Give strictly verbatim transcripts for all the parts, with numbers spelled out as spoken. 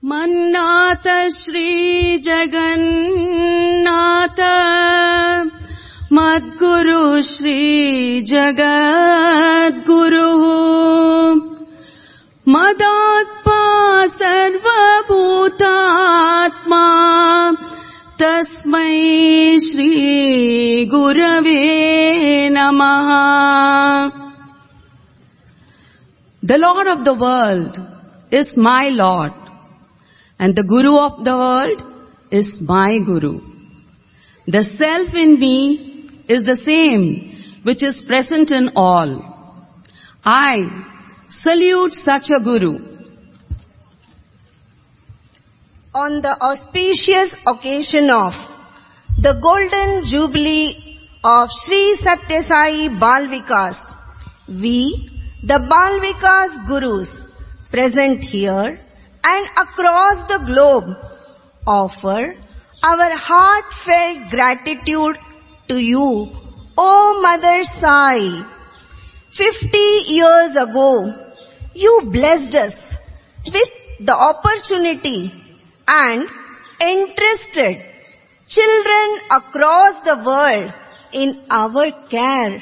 मन्नाथ श्री जगन्नाथ मद्गुरु श्री जगद्गुरु मदात्मा सर्वभूतात्मा तस्मै श्री गुरवे नमः. The Lord of the world is my Lord, and the Guru of the world is my Guru. The self in me is the same which is present in all. I salute such a Guru. On the auspicious occasion of the Golden Jubilee of Sri Satya Sai Bal Vikas, we, the Bal Vikas Gurus, present here and across the globe, offer our heartfelt gratitude to you, O Mother Sai. Fifty years ago, you blessed us with the opportunity and entrusted children across the world in our care.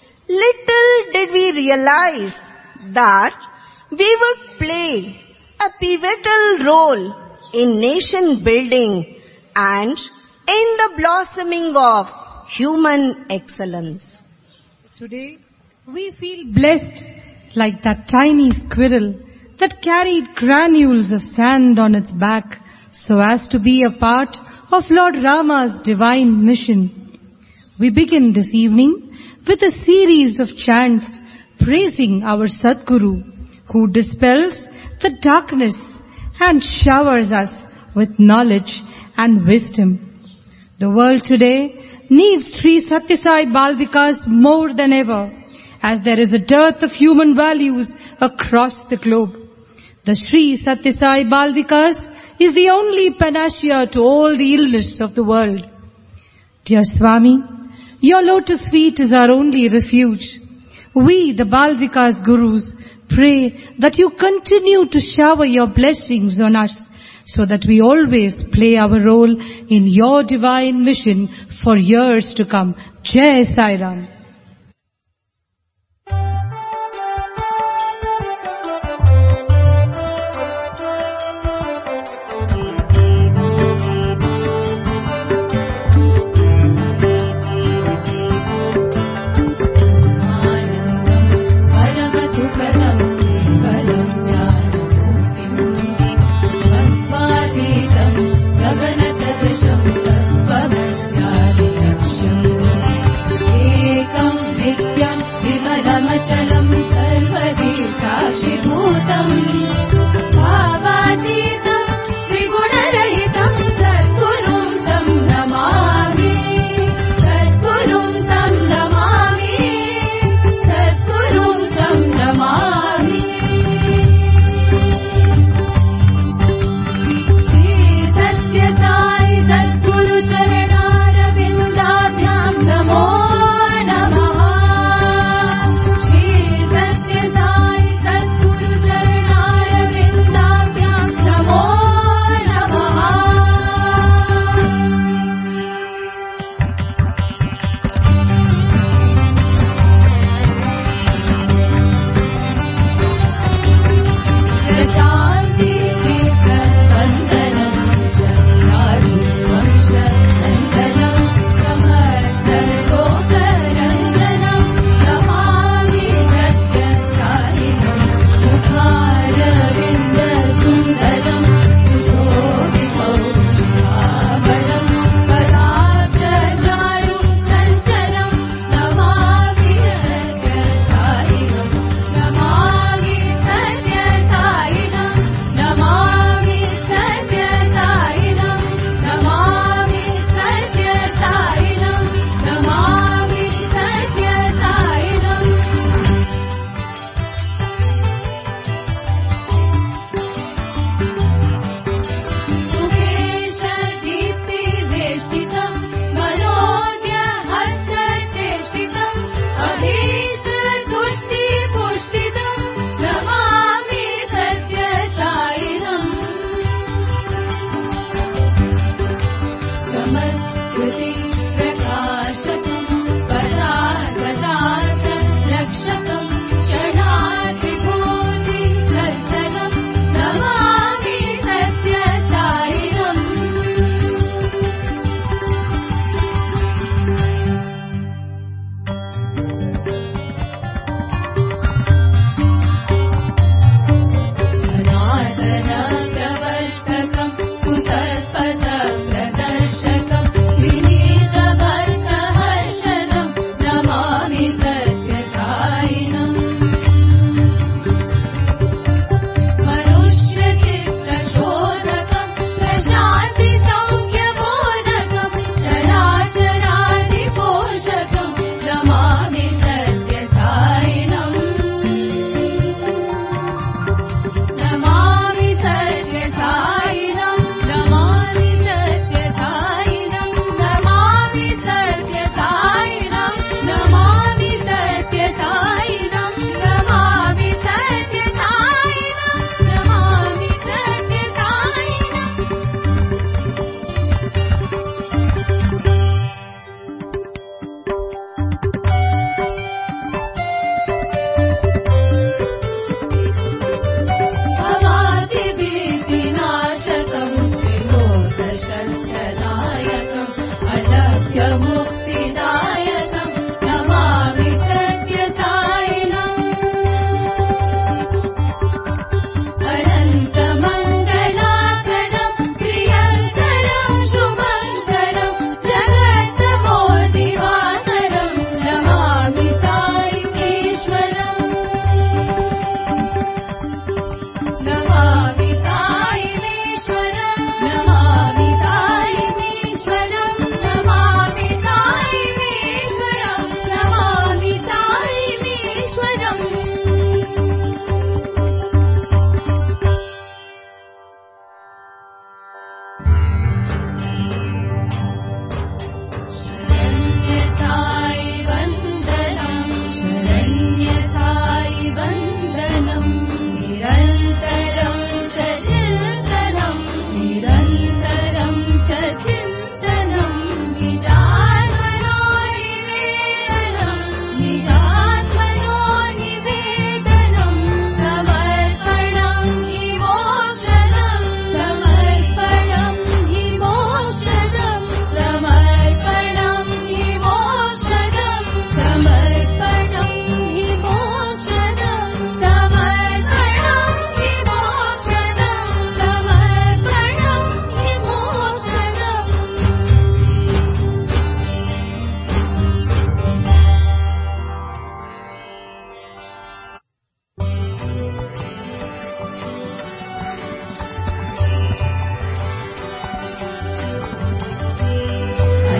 Little did we realize that we would play a pivotal role in nation building and in the blossoming of human excellence. Today, we feel blessed like that tiny squirrel that carried granules of sand on its back so as to be a part of Lord Rama's divine mission. We begin this evening with a series of chants praising our Sadguru, who dispels the darkness and showers us with knowledge and wisdom. The world today needs Sri Satya Sai Bal Vikas more than ever, as there is a dearth of human values across the globe. The Sri Satya Sai Bal Vikas is the only panacea to all the illness of the world. Dear Swami, your lotus feet is our only refuge. We, the Bal Vikas Gurus, pray that you continue to shower your blessings on us so that we always play our role in your divine mission for years to come. Jai Sai Ram. Gagana sadasham tadvamastya laksham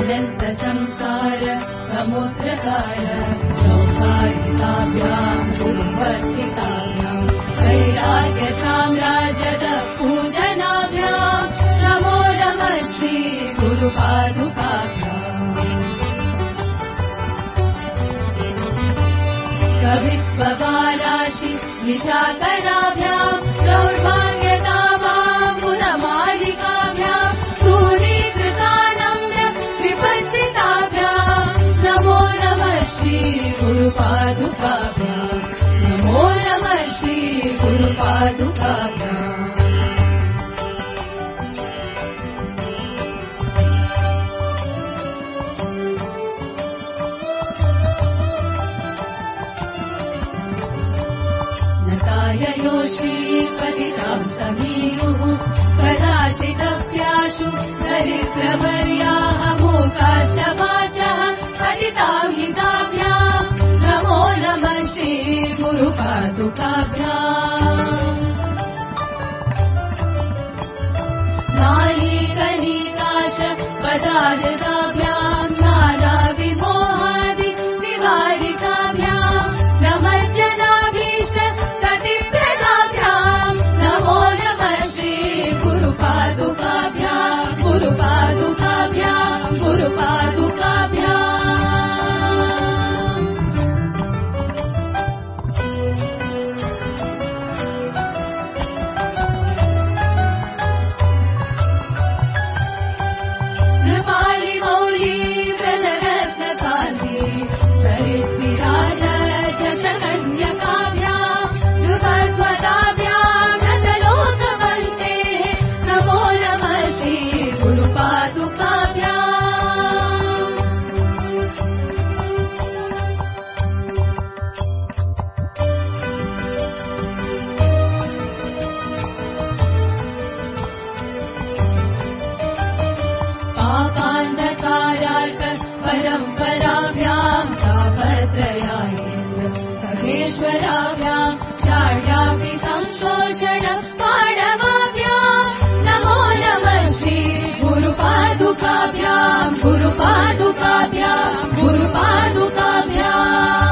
अनन्त संसार समुद्रकार सौभाग्यताभ्याम् गुरुभक्तिताभ्याम् वैराग्य साम्राज्यद पूजनाभ्याम् नमो नमः श्री गुरुपादुकाभ्याम् कवित्ववाराशि निशाकराभ्याम् दौर्भाग्यतावाम् पुनमालिकाभ्याम् सूरीकृतानम्र विपत्तिताभ्याम् नमो नमः श्री गुरुपादुकाभ्याम् नमो नमः श्री गुरुपादुकाभ्याम् यो श्रीपतिताम् समीयुः कदाचिदप्याशु दरिद्रवर्याः मूकाश्च वाचः पतिताम् हिताभ्याम् नमो नमः श्री गुरुपादुकाभ्याम् नालीकनीकाश पदार्थाभ्याम् नानाविमोहादि निवारिताभ्याम् नमः जनाभीष्ट प्रतिप्रदाभ्याम् नमो नमः श्री गुरुपादुकाभ्याम् गुरुपादुकाभ्याम् गुरुपादुकाभ्याम् नृपालि मौली व्रतरत्नकान्ति चरिद्विराज जशकन्यकाभ्याम् नृपद्वदाभ्याम् नतलोकवन्तेः नमो नमः श्री गुरुपादुकाभ्याम् पापान्धकारार्क परम्पराभ्याम् तापत्रयायेन्द्र खगेश्वराभ्याम् चार्यापि संशोषण पाणवाभ्याम् नमो नमः श्री गुरुपादुकाभ्याम् गुरुपादुकाभ्याम् गुरुपादुकाभ्याम्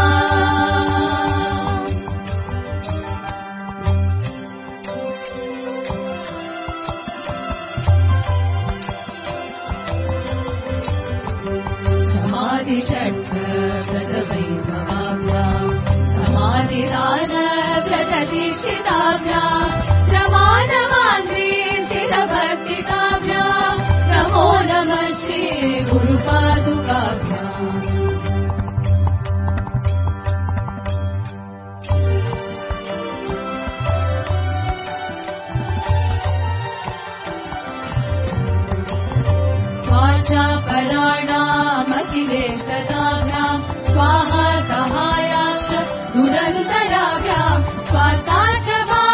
समाधिषट् व्रतवैभवाभ्याम् समाधिदान व्रतदीक्षिताभ्याम् रमानमाङ्ग्रीम् चिरभक्तिताभ्याम् नमो नमः श्री गुरुपादुकाभ्याम् स्वाचापराणामखिलेष्टदाभ्याम् स्वाहा सहायाश्च दुरन्तराभ्याम् स्वार्थाच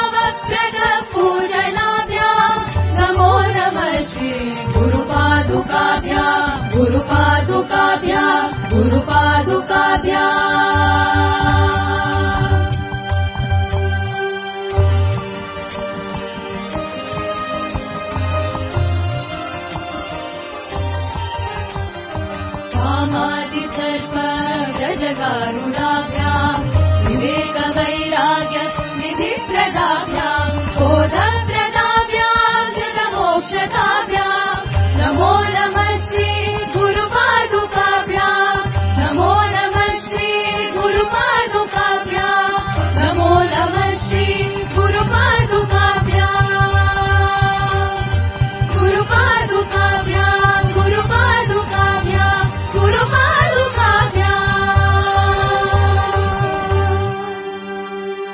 भावप्रदपूजनाभ्याम् नमो नमः श्री गुरुपादुकाभ्याम् गुरुपादुकाभ्याम् गुरुपादुकाभ्याम् सर्वजगारुणाभ्याम् विवेकवैराग्य निधिप्रदाभ्याम् बोधप्रदाभ्याम् धृतमोक्षताभ्याम् नमो नमः श्री गुरुपादुकाभ्याम् नमो नमः श्री गुरुपादुकाभ्याम् नमो नमः श्री गुरुपादुकाभ्याम् गुरुपादुकाभ्याम् गुरुपादुकाभ्याम् गुरुपादुकाभ्याम्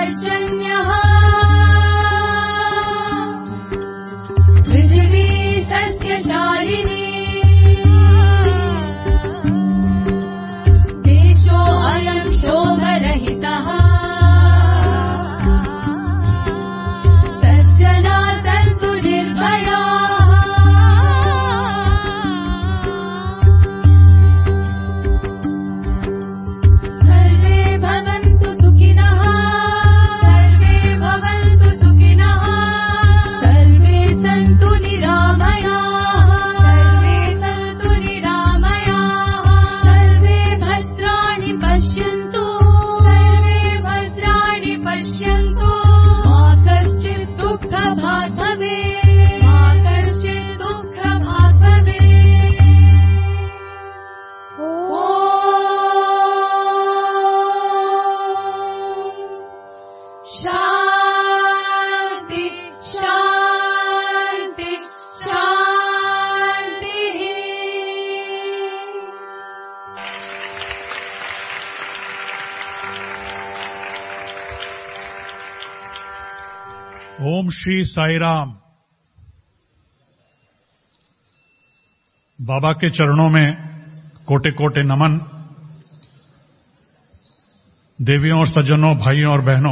पर्जन्यः पृथिवी सस्यशालिनी देशो अयं शोभरहितः सज्जना सन्तु निर्भयाः सर्वे भवन्तु सुखिनः सर्वे भवन्तु सुखिनः सर्वे सन्तु निरामयाः सर्वे सन्तु निरामयाः सर्वे भद्राणि पश्यन्तु सर्वे भद्राणि पश्यन्तु मा कश्चित् दुःखभाग् भवेत् मा कश्चित् दुःखभाग् भवेत् ॐ शान्ति शान्ति शान्तिः ओम श्री साई राम। बाबा के चरणों में कोटे कोटे नमन। देवियों और सज्जनों, भाइयों और बहनों,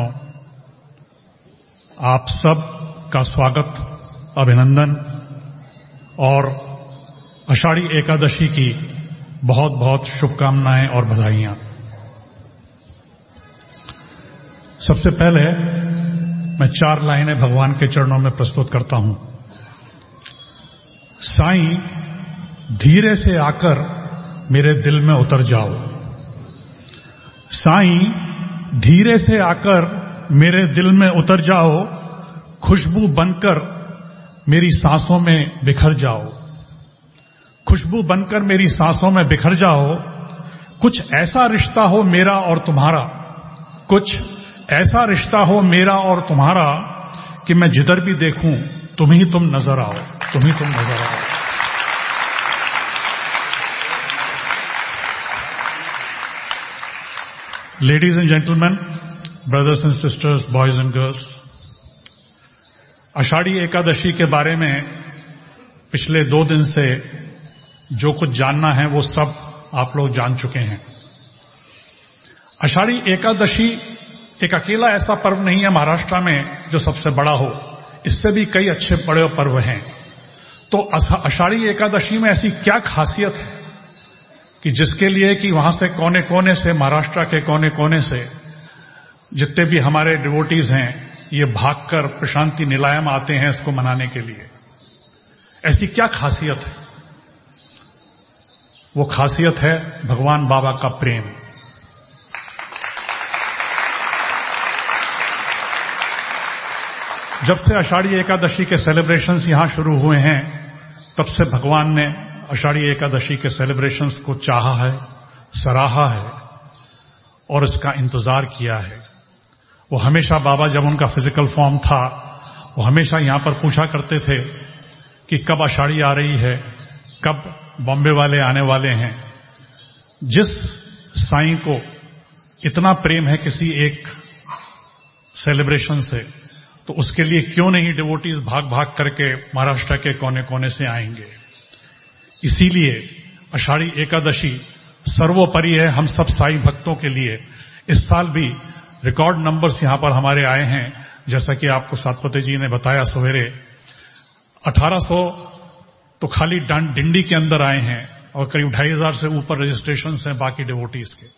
आप सब का स्वागत, अभिनंदन और आषाढ़ी एकादशी की बहुत बहुत शुभकामनाएं और बधाइयां। सबसे पहले मैं चार लाइनें भगवान के चरणों में प्रस्तुत करता हूं। साईं, धीरे से आकर मेरे दिल में उतर जाओ। साईं, धीरे से आकर मेरे दिल में उतर जाओ, खुशबू बनकर मेरी सांसों में बिखर जाओ। खुशबू बनकर मेरी सांसों में बिखर जाओ। कुछ ऐसा रिश्ता हो मेरा और तुम्हारा, कुछ ऐसा रिश्ता हो मेरा और तुम्हारा कि मैं जिधर भी देखूं तुम ही तुम नजर आओ, तुम ही तुम नजर आओ। Ladies and gentleman, brothers and sisters, boys and girls, Ashadhi Ekadashi के बारे में पिछले दो दिन से जो कुछ जानना है वो सब आप लोग जान चुके हैं। आषाढ़ी एकादशी एक अकेला ऐसा पर्व नहीं है महाराष्ट्र में जो सबसे बड़ा हो, इससे भी कई अच्छे बड़े पर्व हैं। तो आषाढ़ी एकादशी में ऐसी क्या खासियत है कि जिसके लिए कि वहां से कोने कोने से, महाराष्ट्र के कोने कोने से जितने भी हमारे डिवोटीज हैं ये भागकर प्रशांति निलायम आते हैं इसको मनाने के लिए। ऐसी क्या खासियत है? वो खासियत है भगवान बाबा का प्रेम। जब से आषाढ़ी एकादशी के सेलिब्रेशंस यहां शुरू हुए हैं तब से भगवान ने आषाढ़ी एकादशी के सेलिब्रेशंस को चाहा है, सराहा है और इसका इंतजार किया है। वो हमेशा, बाबा जब उनका फिजिकल फॉर्म था, वो हमेशा यहां पर पूछा करते थे कि कब आषाढ़ी आ रही है, कब बॉम्बे वाले आने वाले हैं। जिस साईं को इतना प्रेम है किसी एक सेलिब्रेशन से, तो उसके लिए क्यों नहीं डिवोटीज भाग भाग करके महाराष्ट्र के कोने कोने से आएंगे। इसीलिए आषाढ़ी एकादशी सर्वोपरि है हम सब साईं भक्तों के लिए। इस साल भी रिकॉर्ड नंबर्स यहां पर हमारे आए हैं, जैसा कि आपको सातपते जी ने बताया सवेरे। अठारह सौ तो खाली डिंडी के अंदर आए हैं और करीब ढाई हजार से ऊपर रजिस्ट्रेशन हैं बाकी डिवोटीज के।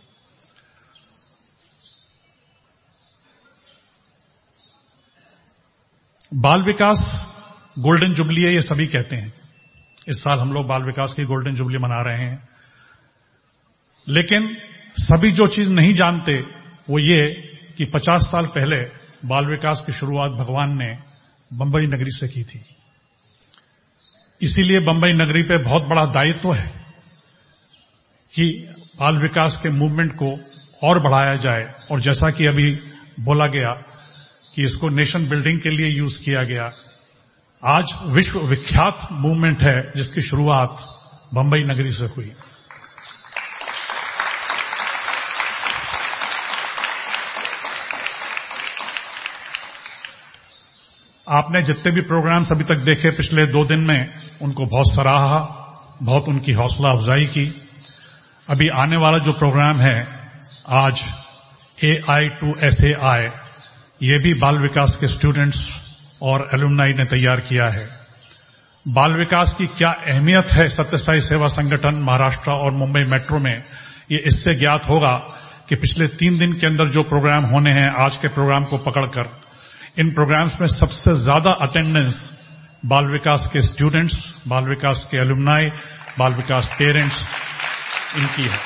बाल विकास गोल्डन जुबली है, ये सभी कहते हैं। इस साल हम लोग बाल विकास की गोल्डन जुबली मना रहे हैं, लेकिन सभी जो चीज नहीं जानते वो ये कि पचास साल पहले बाल विकास की शुरुआत भगवान ने बंबई नगरी से की थी। इसीलिए बंबई नगरी पे बहुत बड़ा दायित्व है कि बाल विकास के मूवमेंट को और बढ़ाया जाए। और जैसा कि अभी बोला गया कि इसको नेशन बिल्डिंग के लिए यूज किया गया, आज विश्व विख्यात मूवमेंट है जिसकी शुरुआत बंबई नगरी से हुई। आपने जितने भी प्रोग्राम्स अभी तक देखे पिछले दो दिन में, उनको बहुत सराहा, बहुत उनकी हौसला अफजाई की। अभी आने वाला जो प्रोग्राम है आज ए आई टू एस ए आई, ये भी बाल विकास के स्टूडेंट्स और एलुमनाई ने तैयार किया है। बाल विकास की क्या अहमियत है सत्यसाई सेवा संगठन महाराष्ट्र और मुंबई मेट्रो में, ये इससे ज्ञात होगा कि पिछले तीन दिन के अंदर जो प्रोग्राम होने हैं, आज के प्रोग्राम को पकड़कर, इन प्रोग्राम्स में सबसे ज्यादा अटेंडेंस बाल विकास के स्टूडेंट्स, बाल विकास के एलुमनाई, बाल विकास पेरेंट्स, इनकी है।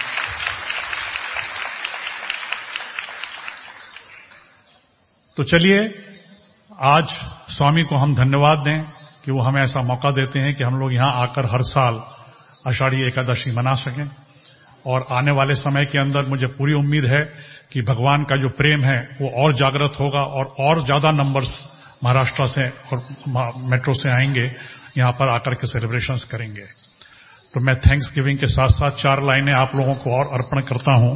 तो चलिए आज स्वामी को हम धन्यवाद दें कि वो हमें ऐसा मौका देते हैं कि हम लोग यहां आकर हर साल आषाढ़ी एकादशी मना सकें। और आने वाले समय के अंदर मुझे पूरी उम्मीद है कि भगवान का जो प्रेम है वो और जागृत होगा और और ज्यादा नंबर्स महाराष्ट्र से और मेट्रो से आएंगे, यहां पर आकर के सेलिब्रेशंस करेंगे। तो मैं थैंक्स गिविंग के साथ साथ चार लाइनें आप लोगों को और अर्पण करता हूं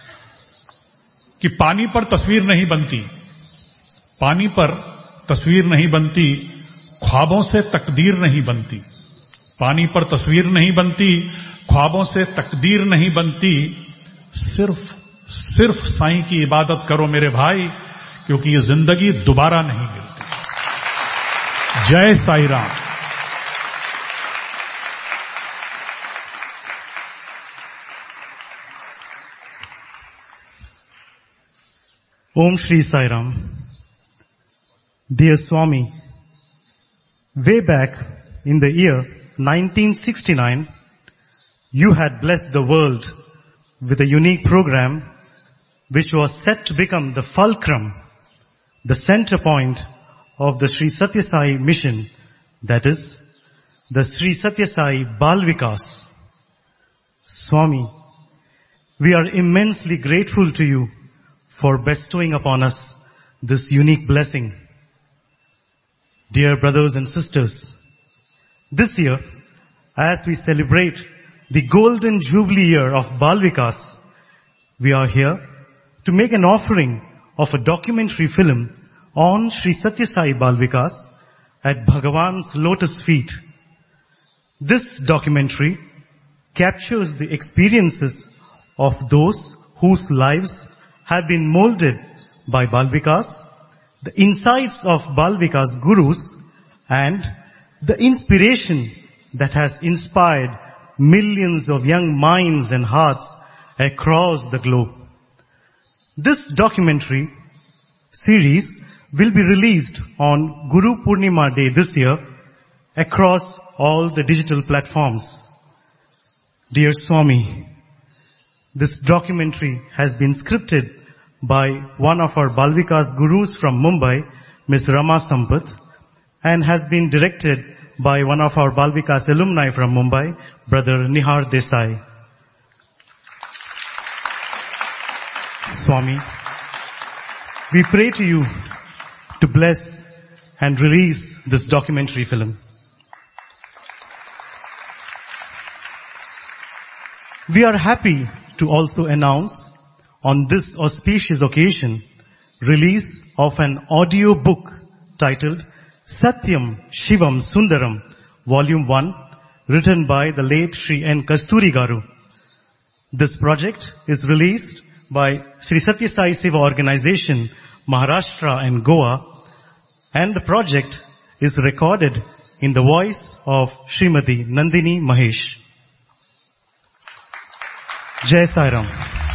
कि पानी पर तस्वीर नहीं बनती, पानी पर तस्वीर नहीं बनती, ख्वाबों से तकदीर नहीं बनती। पानी पर तस्वीर नहीं बनती, ख्वाबों से तकदीर नहीं बनती। सिर्फ सिर्फ साईं की इबादत करो मेरे भाई, क्योंकि ये जिंदगी दोबारा नहीं मिलती। जय Sai Ram. Om Shri Sai Ram. Dear Swami, way back in the year nineteen sixty-nine, you had blessed the world with a unique program which was set to become the fulcrum, the center point of the Sri Satya Sai mission, that is, the Sri Satya Sai Bal Vikas. Swami, we are immensely grateful to you for bestowing upon us this unique blessing. Dear brothers and sisters, this year, as we celebrate the golden jubilee year of Bal Vikas, we are here to make an offering of a documentary film on Sri Satya Sai Bal Vikas at Bhagavan's lotus feet. This documentary captures the experiences of those whose lives have been molded by Bal Vikas, the insights of Bal Vikas gurus, and the inspiration that has inspired millions of young minds and hearts across the globe. This documentary series will be released on Guru Purnima Day this year across all the digital platforms. Dear Swami, this documentary has been scripted by one of our Bal Vikas gurus from Mumbai, Miss Rama Sampath, and has been directed by one of our Bal Vikas alumni from Mumbai, Brother Nihar Desai. Swami, we pray to you to bless and release this documentary film. We are happy to also announce on this auspicious occasion release of an audio book titled Satyam Shivam Sundaram Volume one, written by the late Sri N. Kasturi Garu. This project is released by Sri Satya Sai Seva Organization, Maharashtra and Goa, and the project is recorded in the voice of Srimati Nandini Mahesh. Jai Sai Ram.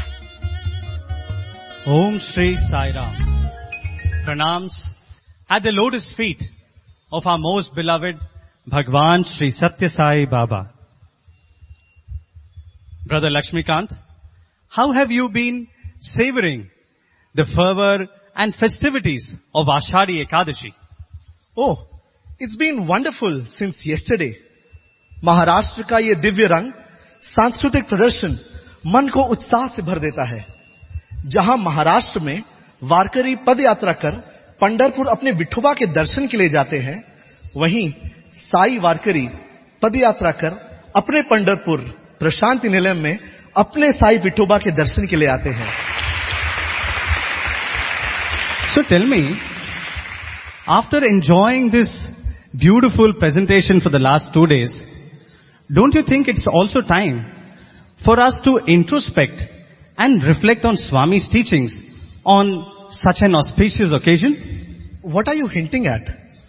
Om Shri Sai Ram. Pranams at the lotus feet of our most beloved Bhagwan Sri Satya Sai Baba. Brother Lakshmikant, how have you been savoring the fervor and festivities of Ashadi Ekadashi? Oh, it's been wonderful since yesterday. Maharashtra का ये दिव्य रंग, सांस्कृतिक प्रदर्शन मन को उत्साह से भर देता है। जहां महाराष्ट्र में वारकरी पद यात्रा कर पंढरपुर अपने विठोबा के दर्शन के लिए जाते हैं, वहीं साई वारकरी पद यात्रा कर अपने पंढरपुर प्रशांति निलय में अपने साई विठोबा के दर्शन के लिए आते हैं। So tell me, after enjoying this beautiful presentation for the last two days, don't you think it's also time for us to introspect and reflect on Swami's teachings on such an auspicious occasion? What are you hinting at?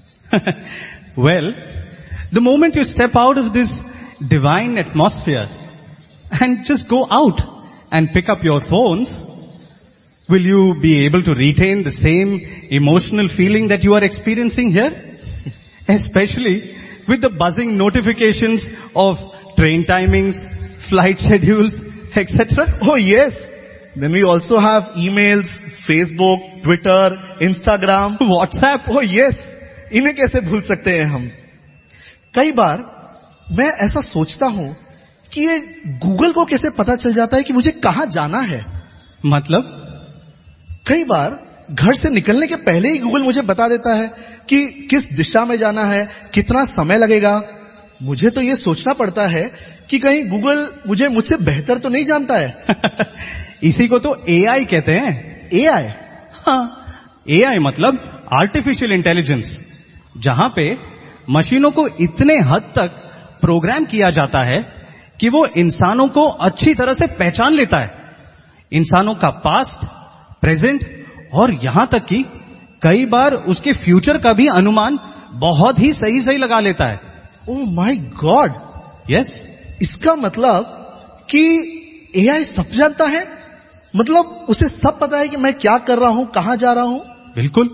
Well, the moment you step out of this divine atmosphere and just go out and pick up your phones, will you be able to retain the same emotional feeling that you are experiencing here? Especially with the buzzing notifications of train timings, flight schedules, et cetera. Oh yes. Then we also have emails, Facebook, Twitter, Instagram, WhatsApp. Oh yes. इन्हें कैसे भूल सकते हैं हम? कई बार मैं ऐसा सोचता हूं कि ये गूगल को कैसे पता चल जाता है कि मुझे कहां जाना है? मतलब? कई बार घर से निकलने के पहले ही गूगल मुझे बता देता है कि किस दिशा में जाना है, कितना समय लगेगा. मुझे तो ये सोचना पड़ता है कि कहीं गूगल मुझे मुझसे बेहतर तो नहीं जानता है. इसी को तो एआई कहते हैं. एआई? हाँ, एआई मतलब आर्टिफिशियल इंटेलिजेंस, जहां पे मशीनों को इतने हद तक प्रोग्राम किया जाता है कि वो इंसानों को अच्छी तरह से पहचान लेता है. इंसानों का पास्ट, प्रेजेंट और यहां तक कि कई बार उसके फ्यूचर का भी अनुमान बहुत ही सही सही लगा लेता है. Oh my god. यस. इसका मतलब कि एआई सब जानता है? मतलब उसे सब पता है कि मैं क्या कर रहा हूं, कहां जा रहा हूं? बिल्कुल.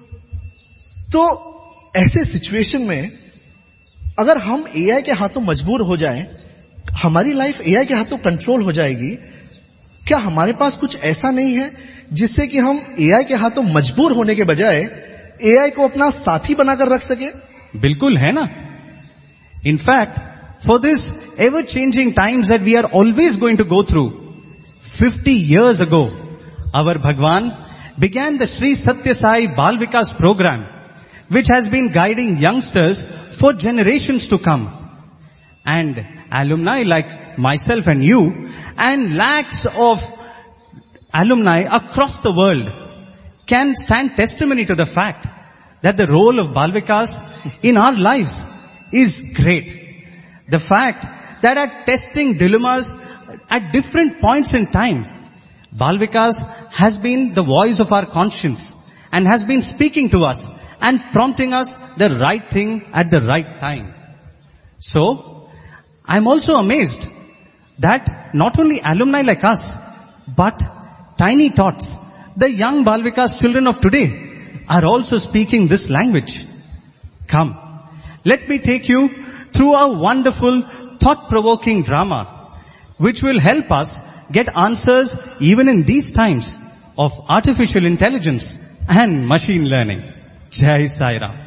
तो ऐसे सिचुएशन में अगर हम एआई के हाथों मजबूर हो जाएं, हमारी लाइफ एआई के हाथों कंट्रोल हो जाएगी. क्या हमारे पास कुछ ऐसा नहीं है जिससे कि हम एआई के हाथों मजबूर होने के बजाय एआई को अपना साथी बनाकर रख सके? बिल्कुल है ना. In fact, for this ever-changing times that we are always going to go through, fifty years ago, our Bhagwan began the Sri Satya Sai Bal Vikas program, which has been guiding youngsters for generations to come. And alumni like myself and you, and lakhs of alumni across the world can stand testimony to the fact that the role of Bal Vikas in our lives is great. The fact that at testing dilemmas at different points in time, Bal Vikas has been the voice of our conscience and has been speaking to us and prompting us the right thing at the right time. So, I'm also amazed that not only alumni like us, but tiny tots, the young Bal Vikas children of today, are also speaking this language. Come, let me take you through a wonderful, thought-provoking drama, which will help us get answers even in these times of artificial intelligence and machine learning. Jai Sai Ram.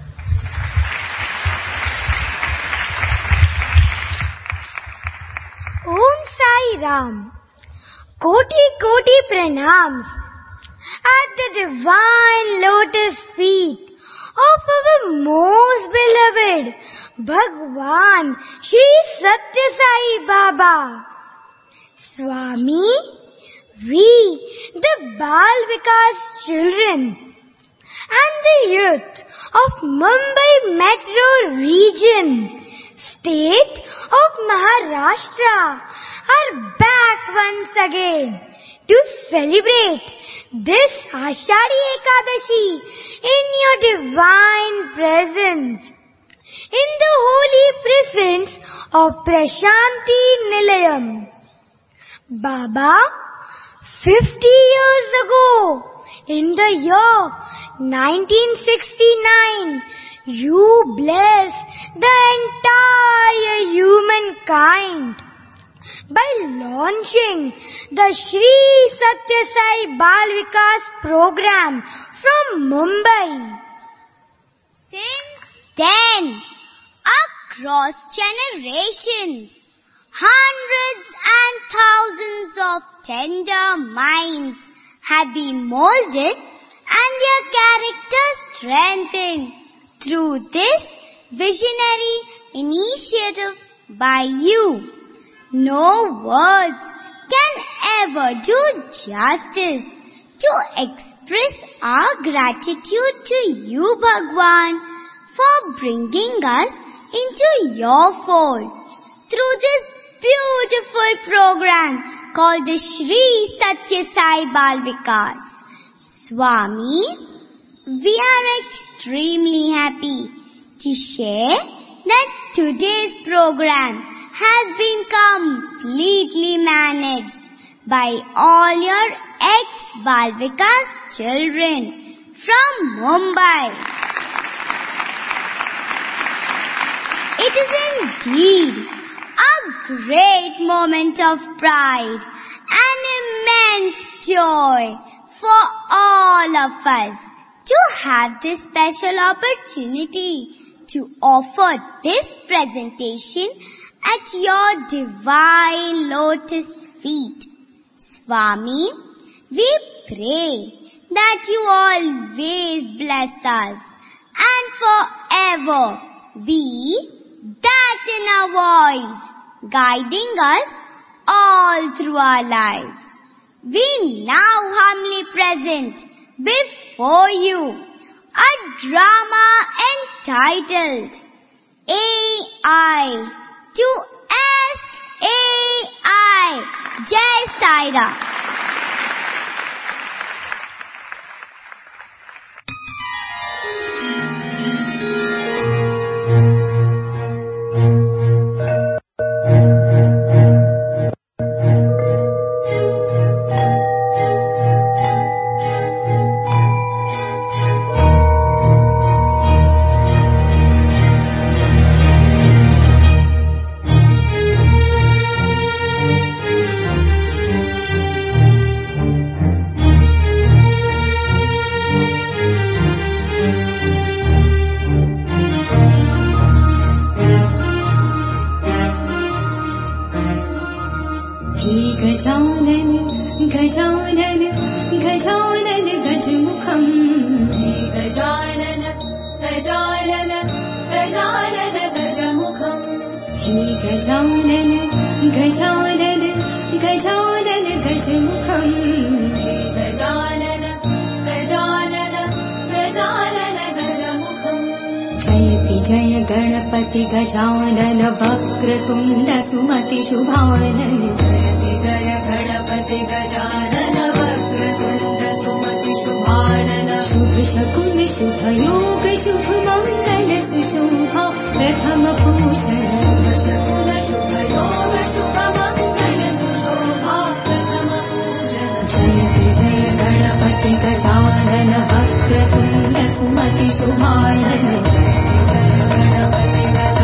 Om Sai Ram. Koti Koti pranams at the divine lotus feet of our most beloved Bhagwan Shri Satya Sai Baba. Swami, we, the Bal Vikas children and the youth of Mumbai Metro region, state of Maharashtra, are back once again to celebrate this Ashadi Ekadashi in your divine presence, in the holy presence of Prashanti Nilayam. Baba, fifty years ago, in the year nineteen sixty-nine, you blessed the entire humankind by launching the Sri Satya Sai Bal Vikas program from Mumbai. Since then, across generations, hundreds and thousands of tender minds have been molded and their characters strengthened through this visionary initiative by you. No words can ever do justice to express express our gratitude to you, Bhagwan, for bringing us into your fold through this beautiful program called the Shri Satya Sai Bal Vikas. Swami, we are extremely happy to share that today's program has been completely managed by all your ex-Bal Vikas children from Mumbai. It is indeed a great moment of pride and immense joy for all of us to have this special opportunity to offer this presentation at your divine lotus feet. Swami, we pray that you always bless us and forever be that inner voice guiding us all through our lives. We now humbly present before you a drama entitled A I to S A I. Jai Sai Ram. Gajanan वक्रतुण्ड सुमति शुभानन जयति जय गणपति गजानन वक्रतुण्ड सुमति शुभानन शुभ शकुन शुभ योग शुभ मंगल सुशोभा प्रथम पूजन शुभ शकुन शुभ योग शुभ मंगल सुशोभा प्रथम पूजन जयति जय गणपति गजानन वक्रतुण्ड सुमति शुभानन जयति जय गणपति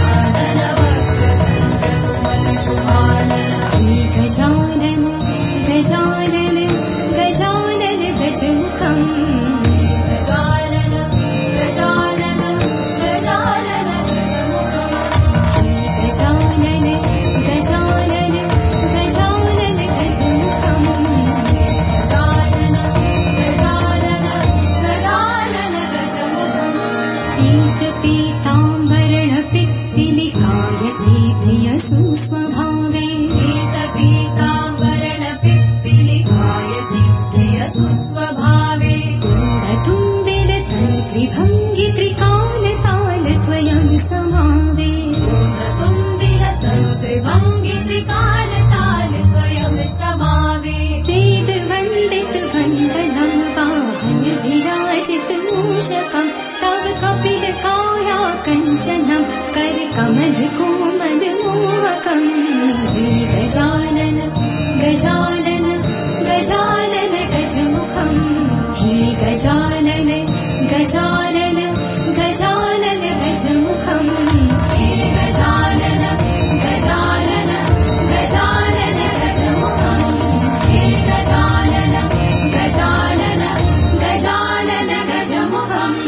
गजानन गजानन गजानन गजमुखम् गजानन गजानन गजानन गजमुखम् गजानन गजानन गजानन गजमुखम् गजानन गजानन गजानन गजमुखम् पीत पीताम्बरण पिप्पिलिकायति प्रिय सुस्वभावे पीताम्बरण पिप्पिलिकायति प्रिय सुस्वभावे तुण्डतुण्डिल तन्त्रिभङ्गि त्रिकाल ताल त्वयं समावे तुण्डतुण्डिल तन्त्रिभङ्गि त्रिकाल ताल त्वयं समावे वेद वन्दित वन्दनं वाहन विराजित मूषकं तव कपिल काया कञ्चनं कर कमल कोमल मोहकम् गजानन गजानन गजानन गजमुखम् हे गजानन गजानन गजानन गजमुखम् हे गजानन गजानन गजानन गजमुखम् हे Gajanan Gajanan Gajanan गजमुखम्.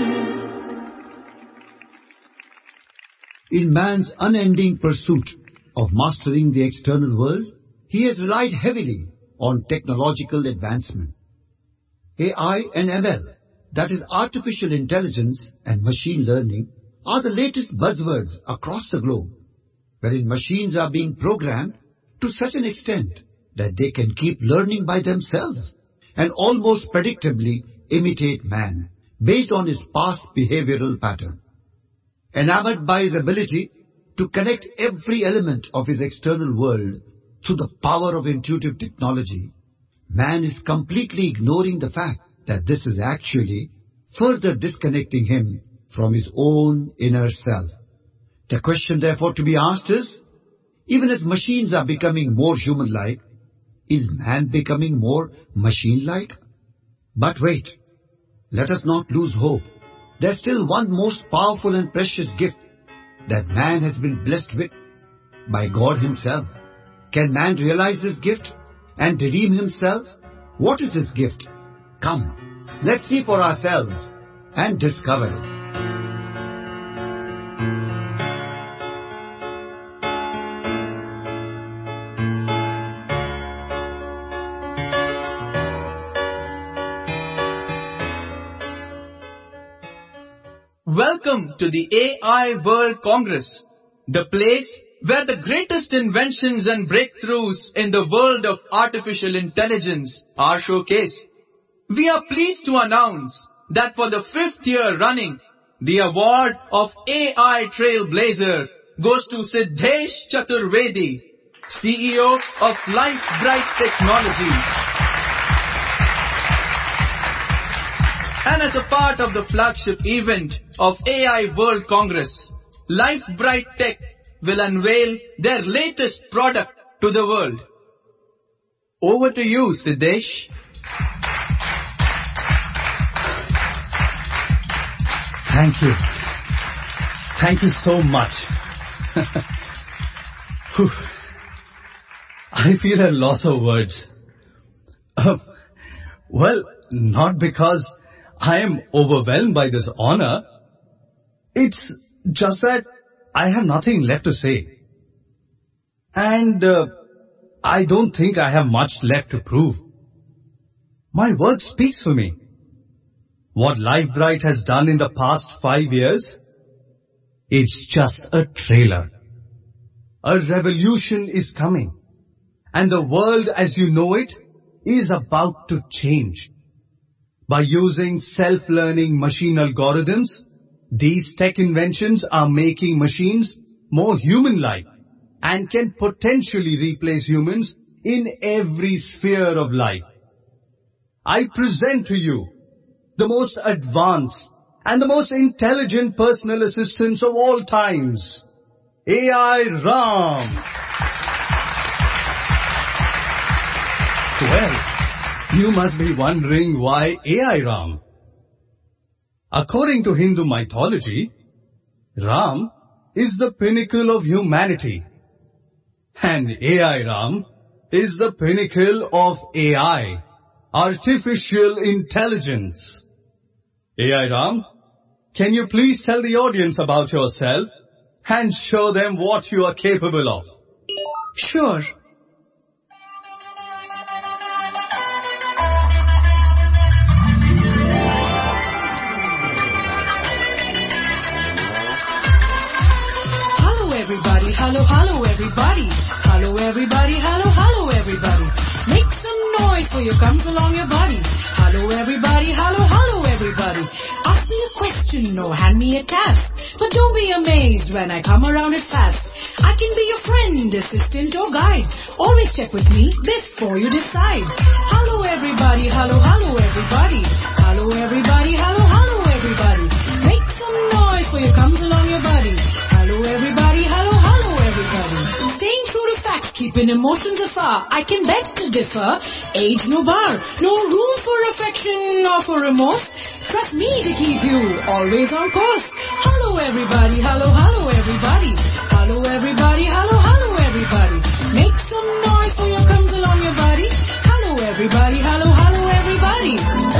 In man's unending pursuit of mastering the external world, he has relied heavily on technological advancement. A I and M L, that is artificial intelligence and machine learning, are the latest buzzwords across the globe, wherein machines are being programmed to such an extent that they can keep learning by themselves. and almost predictably imitate man based on his past behavioral pattern. Enamored by his ability to connect every element of his external world through the power of intuitive technology, man is completely ignoring the fact that this is actually further disconnecting him from his own inner self. The question therefore to be asked is, even as machines are becoming more human-like, is man becoming more machine-like? But wait, let us not lose hope. There's still one most powerful and precious gift that man has been blessed with by God himself. Can man realize this gift and redeem himself? What is this gift? Come, let's see for ourselves and discover it. Welcome to the A I World Congress, the place where the greatest inventions and breakthroughs in the world of artificial intelligence are showcased. We are pleased to announce that for the fifth year running, the award of A I Trailblazer goes to Siddhesh Chaturvedi, C E O of LifeBright Technologies. And as a part of the flagship event of A I World Congress, LifeBright Tech will unveil their latest product to the world. Over to you, Siddhesh. Thank you. Thank you so much. I feel a loss of words. Uh, well, not because I am overwhelmed by this honor. It's just that I have nothing left to say. And uh, I don't think I have much left to prove. My work speaks for me. What LifeBright has done in the past five years, it's just a trailer. A revolution is coming. And the world as you know it is about to change. By using self-learning machine algorithms, these tech inventions are making machines more human-like and can potentially replace humans in every sphere of life. I present to you the most advanced and the most intelligent personal assistants of all times, A I Ram. Well, you must be wondering why A I Ram. According to Hindu mythology, Ram is the pinnacle of humanity. And A I Ram is the pinnacle of A I, artificial intelligence. A I Ram, can you please tell the audience about yourself and show them what you are capable of? Sure. Everybody, hello, hello, everybody. Hello, everybody, hello, hello, everybody. Make some noise for you comes along your body. Hello, everybody, hello, hello, everybody. Ask me a question or hand me a task. But don't be amazed when I come around it fast. I can be your friend, assistant or guide. Always check with me before you decide. Hello, everybody, hello, hello, everybody. Hello, everybody, hello, hello, everybody. Make some noise for you comes along your body. Hello, everybody, hello, hello, everybody. Staying true to facts, keeping emotions afar. I can beg to differ, age no bar. No room for affection or for remorse. Trust me to keep you always on course. Hello, everybody, hello, hello, everybody. Hello, everybody, hello, hello, everybody. Make some noise for you comes along your body. Hello, everybody, hello, hello, everybody.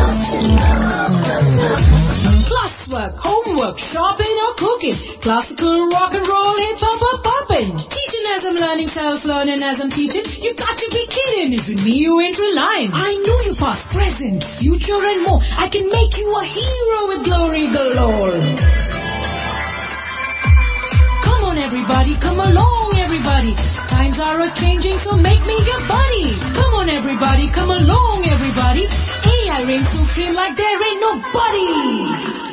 Classwork, homework, shopping or cooking. Classical, rock and roll, hip hop or popping. Teaching as I'm learning, self-learning as I'm teaching. You got to be kidding, if with me you ain't relying. I know you past, present, future and more. I can make you a hero with glory galore. Come on everybody, come along everybody. Times are a-changing, so make me your buddy. Come on everybody, come along everybody. A I reigns supreme like there ain't nobody.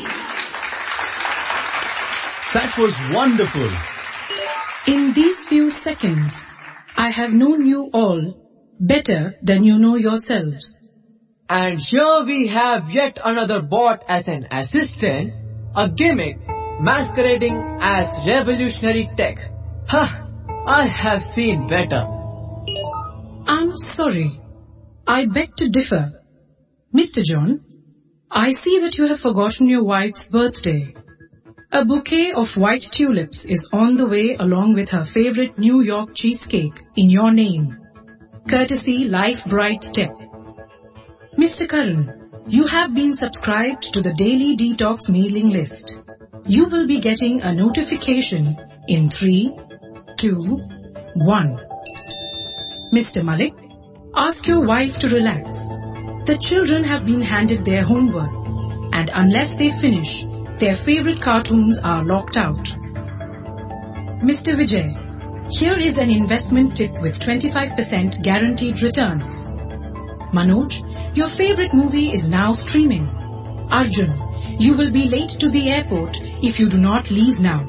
That was wonderful. In these few seconds, I have known you all better than you know yourselves. And here we have yet another bot as an assistant, a gimmick masquerading as revolutionary tech. Huh, I have seen better. I'm sorry. I beg to differ. Mister John, I see that you have forgotten your wife's birthday. A bouquet of white tulips is on the way along with her favorite New York cheesecake in your name. Courtesy Life Bright Tech. Mister Karan, you have been subscribed to the Daily Detox mailing list. You will be getting a notification in three, two, one. Mister Malik, ask your wife to relax. The children have been handed their homework, and unless they finish, their favorite cartoons are locked out. Mister Vijay, here is an investment tip with twenty-five percent guaranteed returns. Manoj, your favorite movie is now streaming. Arjun, you will be late to the airport if you do not leave now.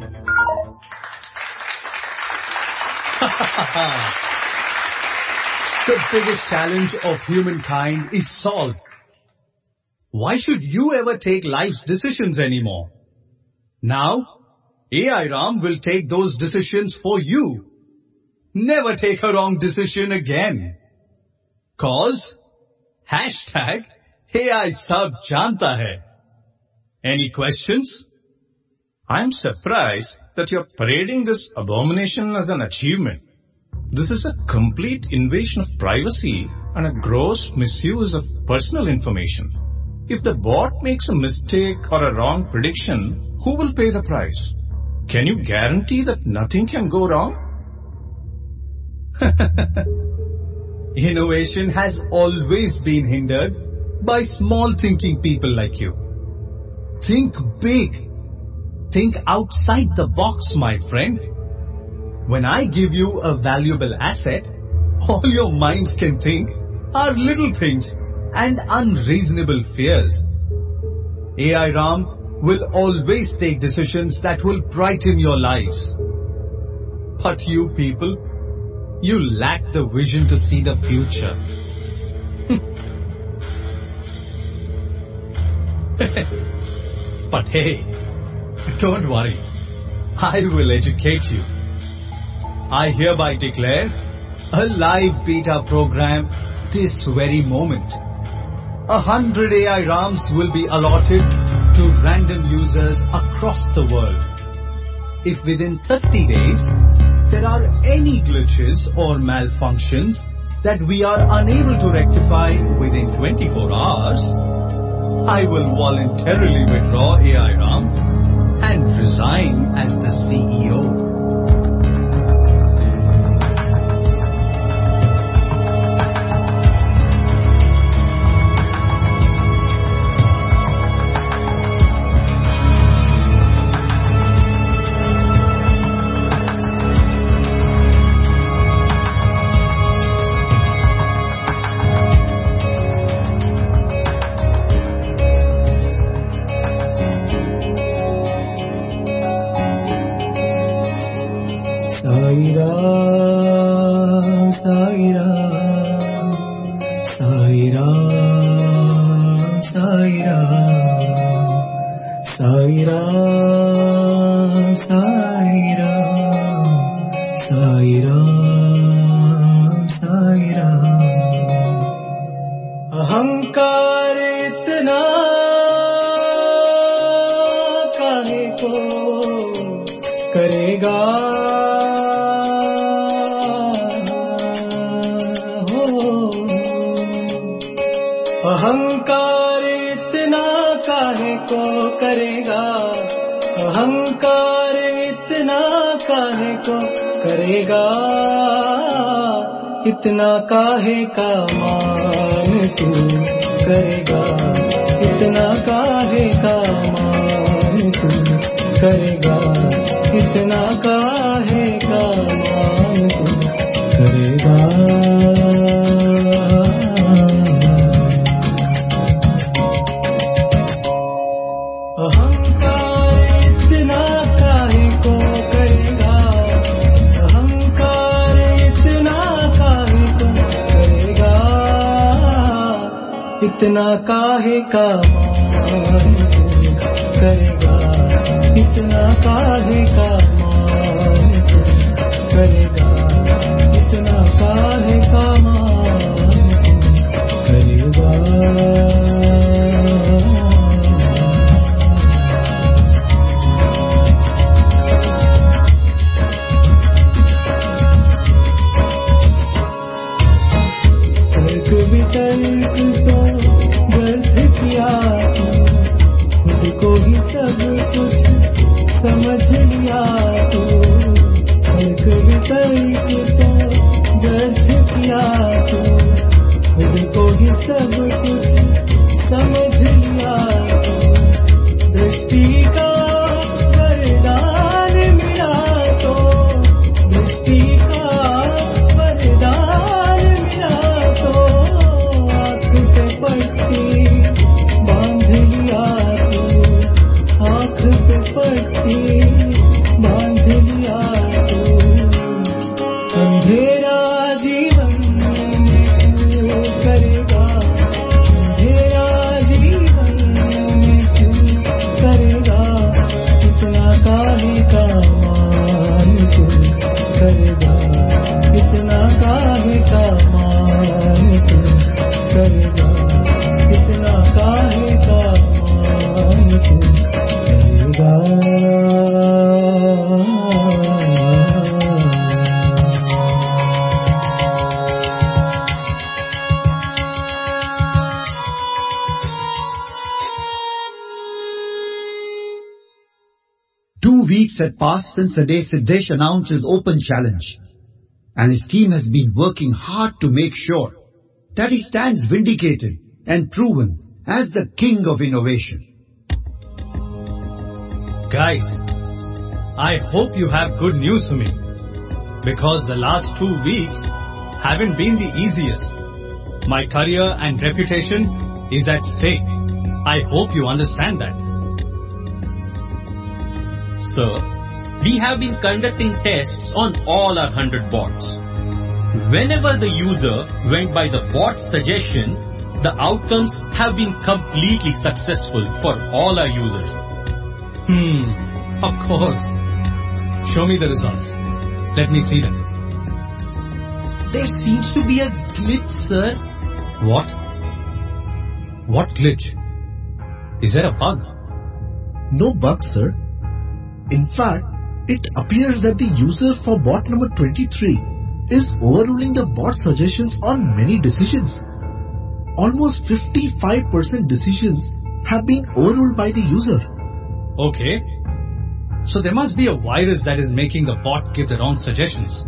The biggest challenge of humankind is solved. Why should you ever take life's decisions anymore? Now, A I Ram will take those decisions for you. Never take a wrong decision again. Cause, hashtag A I sab janta hai. Any questions? I'm surprised that you're parading this abomination as an achievement. This is a complete invasion of privacy and a gross misuse of personal information. If the bot makes a mistake or a wrong prediction, who will pay the price? Can you guarantee that nothing can go wrong? Innovation has always been hindered by small thinking people like you. Think big. Think outside the box, my friend. When I give you a valuable asset, all your minds can think are little things and unreasonable fears. A I Ram will always take decisions that will brighten your lives. But you people, you lack the vision to see the future. But hey, don't worry. I will educate you. I hereby declare a live beta program this very moment. A hundred A I Rams will be allotted to random users across the world. If within thirty days there are any glitches or malfunctions that we are unable to rectify within twenty-four hours, I will voluntarily withdraw A I Ram and resign as the C E O. इतना काहे का मान तू करेगा इतना काहे का मान तू करेगा इतना काहे का मान तू अहंकार इतना काहे को करेगा, अहंकार इतना काहे को करेगा, इतना काहे का मान करेगा, इतना काहे का मान करेगा, इतना काहे का मान करेगा। तर्क वितर्क तो व्यर्थ किया, खुद को ही सब कुछ समझ लिया तू, तर्क वितर्क तो व्यर्थ किया तू, खुद को ही सब कुछ समझ लिया तू, दृष्टि का वरदान मिला तो, दृष्टि का वरदान मिला तो, आँख पे पट्टी बांध लिया तू, आँख पे पट्टी बांध लिया तू, अंधेरा जीवन में क्यों करेगा, अंधेरा जीवन में क्यों करेगा, इतना काहे का मान तू करेगा, इतना काहे का मान तू करेगा, इतना काहे का मान तू करेगा। Two weeks had passed since the day Siddhesh announced his open challenge, and his team has been working hard to make sure that he stands vindicated and proven as the king of innovation. Guys, I hope you have good news for me, because the last two weeks haven't been the easiest. My career and reputation is at stake. I hope you understand that. Sir, we have been conducting tests on all our one hundred bots. Whenever the user went by the bot's suggestion, the outcomes have been completely successful for all our users. Hmm, of course. Show me the results. Let me see them. There seems to be a glitch, sir. What? What glitch? Is there a bug? No bug, sir. In fact, it appears that the user for bot number twenty-three is overruling the bot suggestions on many decisions. Almost fifty-five percent decisions have been overruled by the user. Okay. So there must be a virus that is making the bot give the wrong suggestions.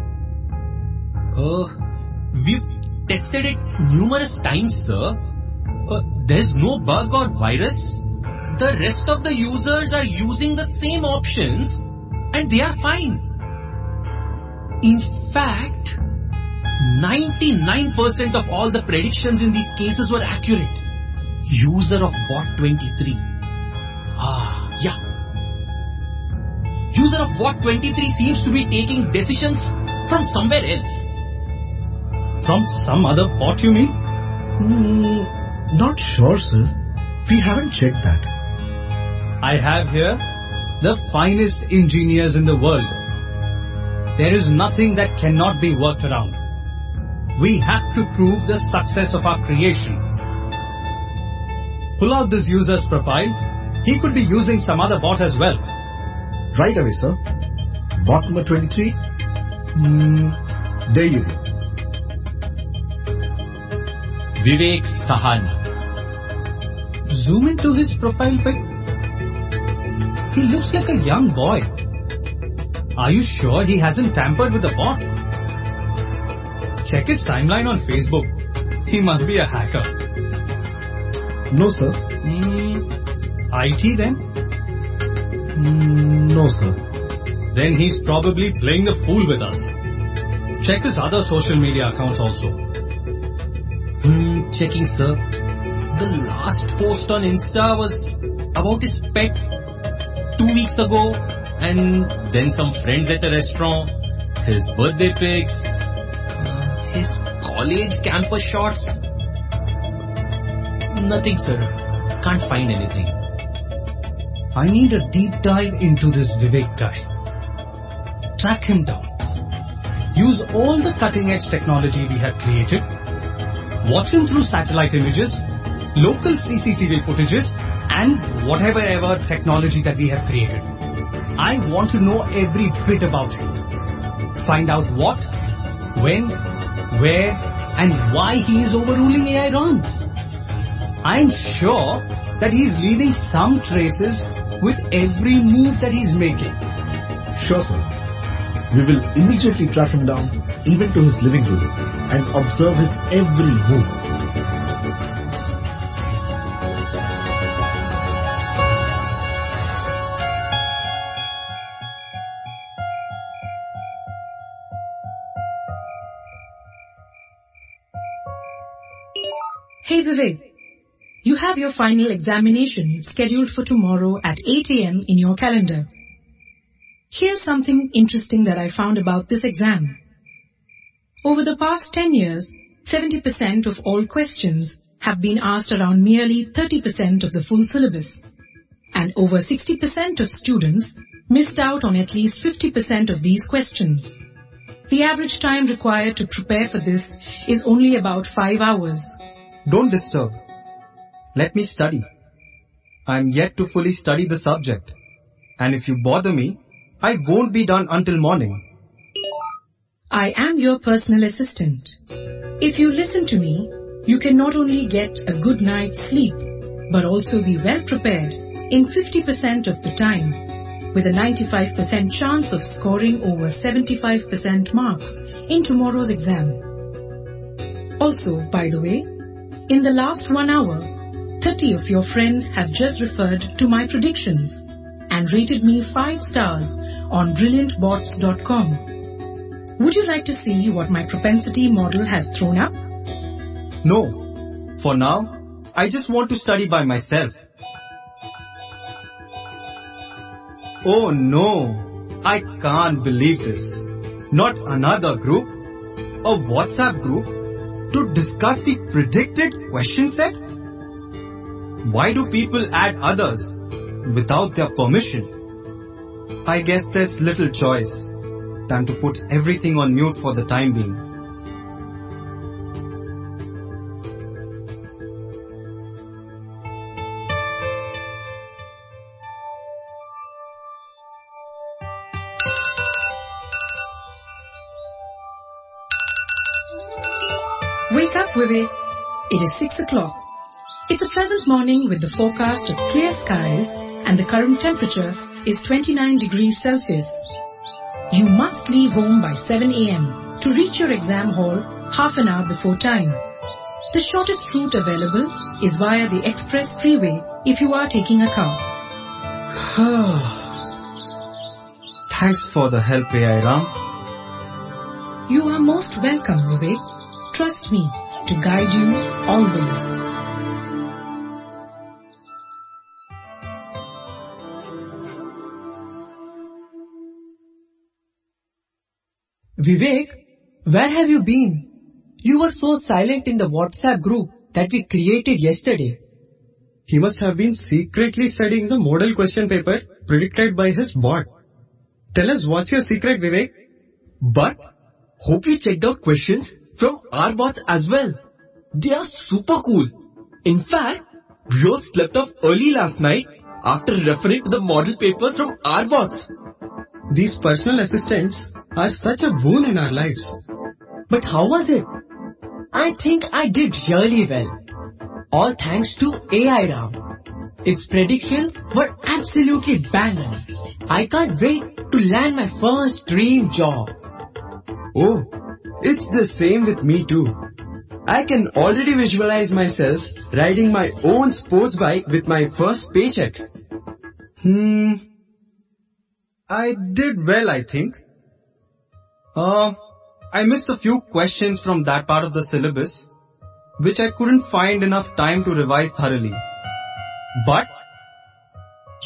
Uh, we've tested it numerous times, sir. Uh, there's no bug or virus. The rest of the users are using the same options and they are fine. In fact, ninety-nine percent of all the predictions in these cases were accurate. User of bot twenty-three. Ah, yeah. User of bot twenty-three seems to be taking decisions from somewhere else. From some other bot, you mean? Hmm, not sure, sir. We haven't checked that. I have here the finest engineers in the world. There is nothing that cannot be worked around. We have to prove the success of our creation. Pull out this user's profile. He could be using some other bot as well. Right away, sir. Bot number twenty-three. Hmm, there you go. Vivek Sahani. Zoom into his profile pic. He looks like a young boy. Are you sure he hasn't tampered with the bot? Check his timeline on Facebook. He must be a hacker. No, sir. Hmm, I T then? Mm, no, sir. Then he's probably playing the fool with us. Check his other social media accounts also. Hmm, checking, sir. The last post on Insta was about his pet two weeks ago, and then some friends at a restaurant, his birthday pics, uh, his college campus shots. Nothing, sir. Can't find anything. I need a deep dive into this Vivek guy. Track him down. Use all the cutting edge technology we have created. Watch him through satellite images, local C C T V footages, and whatever ever technology that we have created. I want to know every bit about him. Find out what, when, where, and why he is overruling A I Ram. I'm sure that he's leaving some traces with every move that he's making. Sure, sir. We will immediately track him down, even to his living room, and observe his every move. Hey Vivek, you have your final examination scheduled for tomorrow at eight a.m. in your calendar. Here's something interesting that I found about this exam. Over the past ten years, seventy percent of all questions have been asked around merely thirty percent of the full syllabus. And over sixty percent of students missed out on at least fifty percent of these questions. The average time required to prepare for this is only about five hours. Don't disturb. Let me study. I am yet to fully study the subject. And if you bother me, I won't be done until morning. I am your personal assistant. If you listen to me, you can not only get a good night's sleep, but also be well prepared in fifty percent of the time, with a ninety-five percent chance of scoring over seventy-five percent marks in tomorrow's exam. Also, by the way, in the last one hour, thirty of your friends have just referred to my predictions and rated me five stars on brilliant bots dot com. Would you like to see what my propensity model has thrown up? No. For now, I just want to study by myself. Oh no, I can't believe this. Not another group, a WhatsApp group, to discuss the predicted question set? Why do people add others without their permission? I guess there's little choice than to put everything on mute for the time being. Wake up, Vivek. It is six o'clock. It's a pleasant morning with the forecast of clear skies and the current temperature is twenty-nine degrees Celsius. You must leave home by seven a.m. to reach your exam hall half an hour before time. The shortest route available is via the express freeway if you are taking a car. Thanks for the help, A I Ram. You are most welcome, Vivek. Trust me to guide you always. Vivek, where have you been? You were so silent in the WhatsApp group that we created yesterday. He must have been secretly studying the model question paper predicted by his bot. Tell us what's your secret, Vivek? But hope you checked out questions from our bots as well. They are super cool. In fact, we all slept off early last night after referring to the model papers from our bots. These personal assistants are such a boon in our lives. But how was it? I think I did really well. All thanks to A I Ram. Its predictions were absolutely bang on. I can't wait to land my first dream job. Oh, it's the same with me too. I can already visualize myself riding my own sports bike with my first paycheck. Hmm. I did well, I think. Uh, I missed a few questions from that part of the syllabus, which I couldn't find enough time to revise thoroughly. But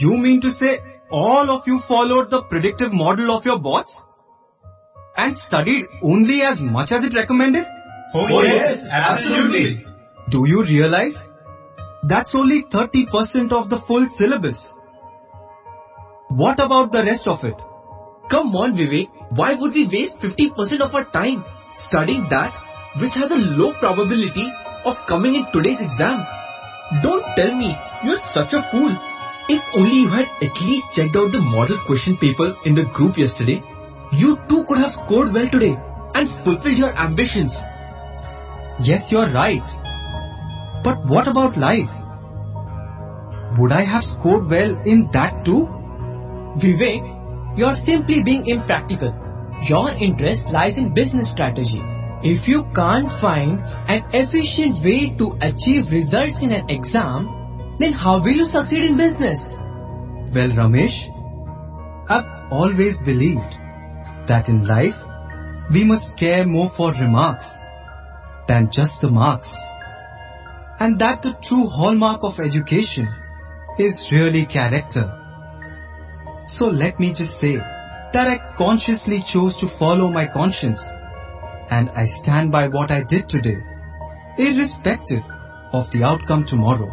you mean to say all of you followed the predictive model of your bots? And studied only as much as it recommended? Oh, yes, absolutely. Do you realize? That's only thirty percent of the full syllabus. What about the rest of it? Come on, Vivek. Why would we waste fifty percent of our time studying that which has a low probability of coming in today's exam? Don't tell me you're such a fool. If only you had at least checked out the model question paper in the group yesterday, you too could have scored well today and fulfilled your ambitions. Yes, you're right. But what about life? Would I have scored well in that too? Vivek, you're simply being impractical. Your interest lies in business strategy. If you can't find an efficient way to achieve results in an exam, then how will you succeed in business? Well, Ramesh, I've always believed that in life, we must care more for remarks than just the marks. And that the true hallmark of education is really character. So let me just say that I consciously chose to follow my conscience, and I stand by what I did today, irrespective of the outcome tomorrow.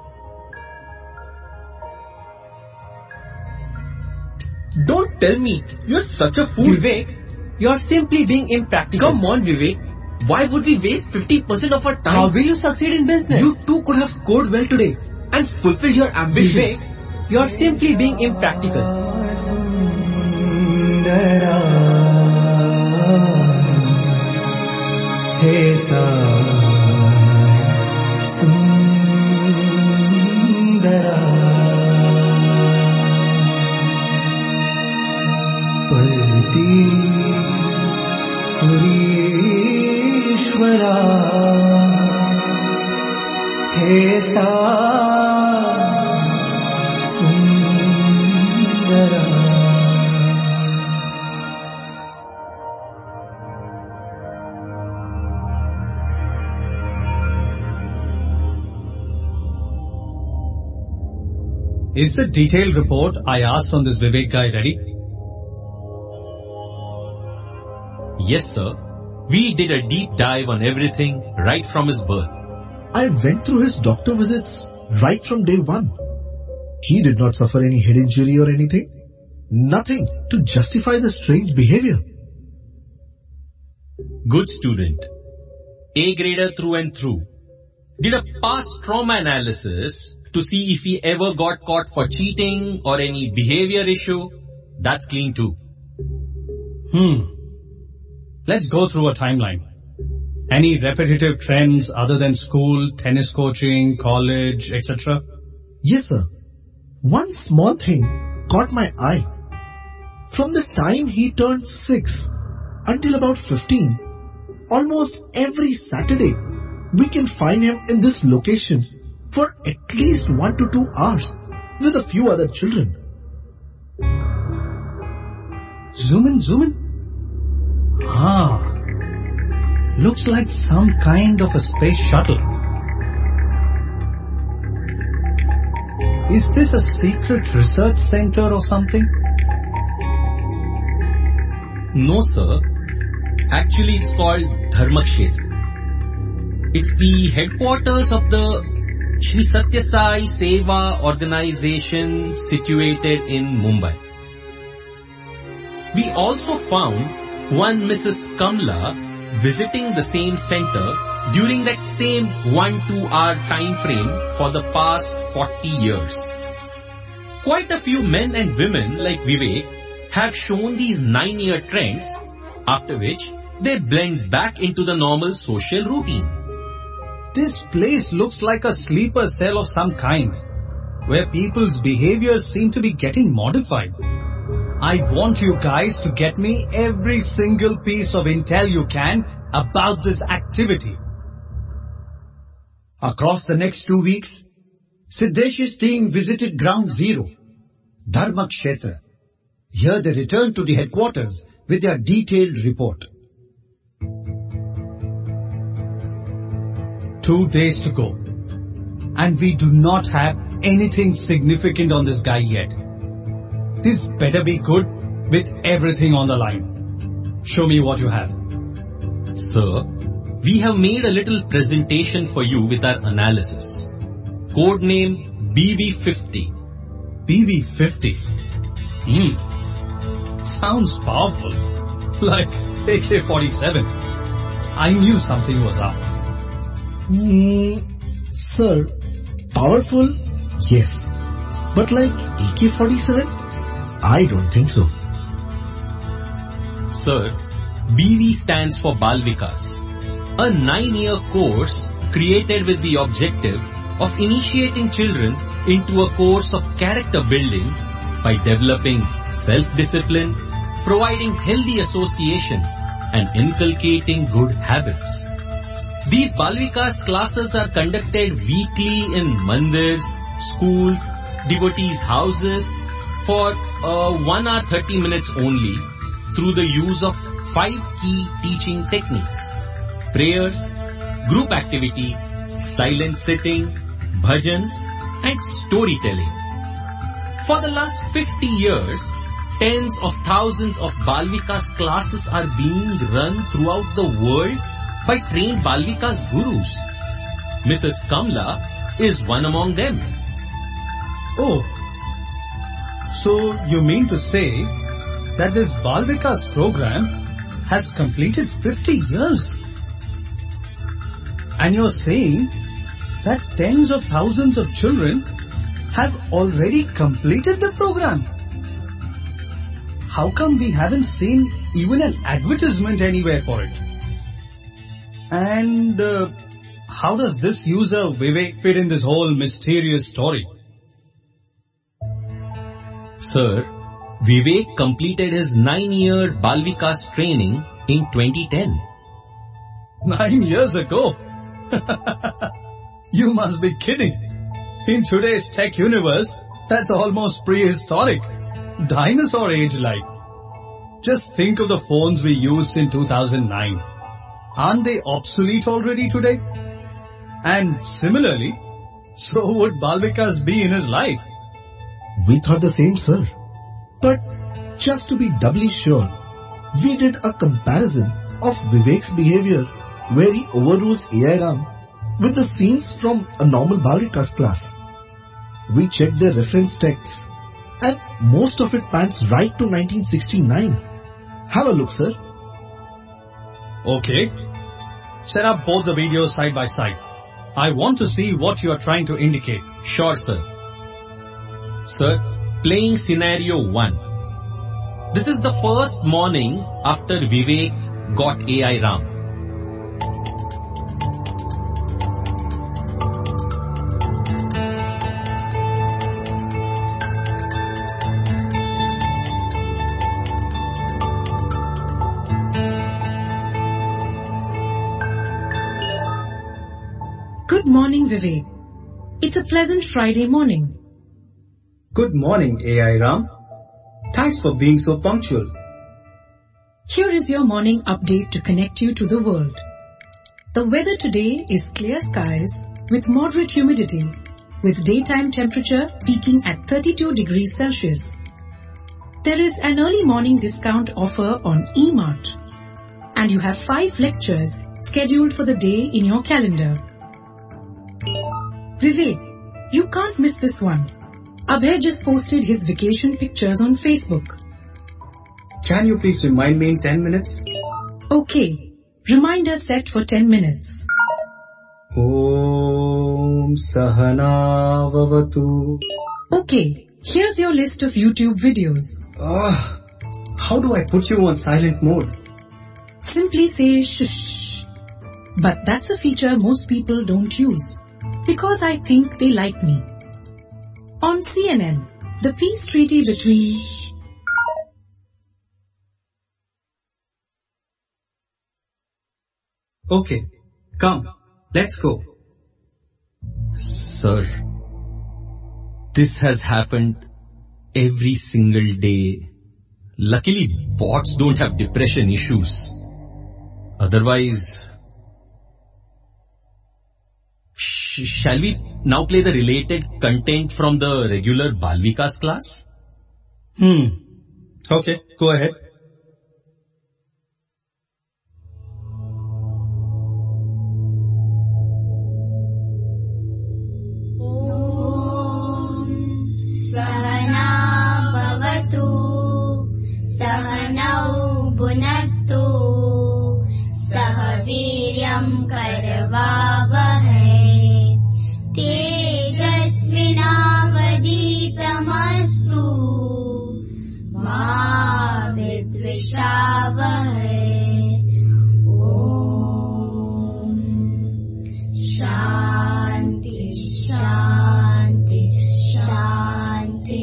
Don't tell me you're such a fool. Vivek, you're simply being impractical. Come on, Vivek. Why would we waste fifty percent of our time? How will you succeed in business? You too could have scored well today and fulfilled your ambitions. Vivek, you're simply being impractical. Is the detailed report I asked on this Vivek guy ready? Yes, sir. We did a deep dive on everything right from his birth. I went through his doctor visits right from day one. He did not suffer any head injury or anything. Nothing to justify the strange behavior. Good student. A grader through and through. Did a past trauma analysis to see if he ever got caught for cheating or any behavior issue. That's clean too. Hmm. Let's go through a timeline. Any repetitive trends other than school, tennis coaching, college, et cetera? Yes, sir. One small thing caught my eye. From the time he turned six until about fifteen, almost every Saturday, we can find him in this location for at least one to two hours with a few other children. Zoom in, zoom in. Ah, looks like some kind of a space shuttle. Is this a secret research center or something? No, sir. Actually, it's called Dharmakshetra. It's the headquarters of the Shri Satya Sai Seva organization situated in Mumbai. We also found one Missus Kamla visiting the same center during that same one-two hour time frame for the past forty years. Quite a few men and women like Vivek have shown these nine-year trends, after which they blend back into the normal social routine. This place looks like a sleeper cell of some kind, where people's behaviors seem to be getting modified. I want you guys to get me every single piece of intel you can about this activity. Across the next two weeks, Siddhesh's team visited Ground Zero, Dharmakshetra. Here they returned to the headquarters with their detailed report. Two days to go, and we do not have anything significant on this guy yet. This better be good with everything on the line. Show me what you have. Sir, we have made a little presentation for you with our analysis. Code name B V fifty. B V fifty? Hmm. Sounds powerful. Like A K forty-seven. I knew something was up. Hmm, sir, powerful? Yes. But like A K forty-seven? I don't think so. Sir, B V stands for Bal Vikas, a nine-year course created with the objective of initiating children into a course of character building by developing self-discipline, providing healthy association, and inculcating good habits. These Bal Vikas classes are conducted weekly in mandirs, schools, devotees' houses for uh, one hour thirty minutes only through the use of five key teaching techniques: prayers, group activity, silent sitting, bhajans, and storytelling. For the last fifty years, tens of thousands of Bal Vikas classes are being run throughout the world by trained Bal Vikas gurus. Missus Kamla is one among them. Oh, so you mean to say that this Bal Vikas program has completed fifty years? And you're saying that tens of thousands of children have already completed the program? How come we haven't seen even an advertisement anywhere for it? And uh, how does this user Vivek fit in this whole mysterious story? Sir, Vivek completed his nine-year Bal Vikas training in twenty ten. Nine years ago? You must be kidding. In today's tech universe, that's almost prehistoric. Dinosaur age-like. Just think of the phones we used in two thousand nine. Aren't they obsolete already today? And similarly, so would Bal Vikas be in his life. We thought the same, sir. But just to be doubly sure, we did a comparison of Vivek's behavior where he overrules A I Ram with the scenes from a normal Bal Vikas class. We checked the reference texts and most of it pans right to nineteen sixty-nine. Have a look, sir. Okay. Set up both the videos side by side. I want to see what you are trying to indicate. Sure, sir. Sir, playing scenario one. This is the first morning after Vivek got A I Ram. Good morning, Vivek. It's a pleasant Friday morning. Good morning, A I Ram. Thanks for being so punctual. Here is your morning update to connect you to the world. The weather today is clear skies with moderate humidity, with daytime temperature peaking at thirty-two degrees Celsius. There is an early morning discount offer on eMart, and you have five lectures scheduled for the day in your calendar. Vivek, you can't miss this one. Abhay just posted his vacation pictures on Facebook. Can you please remind me in ten minutes? Okay. Reminder set for ten minutes. Om Sahana Vavatu. Okay. Here's your list of YouTube videos. Ah, how do I put you on silent mode? Simply say shush. But that's a feature most people don't use. Because I think they like me. On C N N, the peace treaty between... Okay, come, let's go. Sir, this has happened every single day. Luckily, bots don't have depression issues. Otherwise... Shh. sh- shall we now play the related content from the regular Bal Vikas class? Hmm. Okay, go ahead. Sahana bhavatu, sahanau bhunattu, sahaviryam karavavahai, tejasvinavaditamastu, ma vidvishavahai. Om Shanti Shanti Shanti.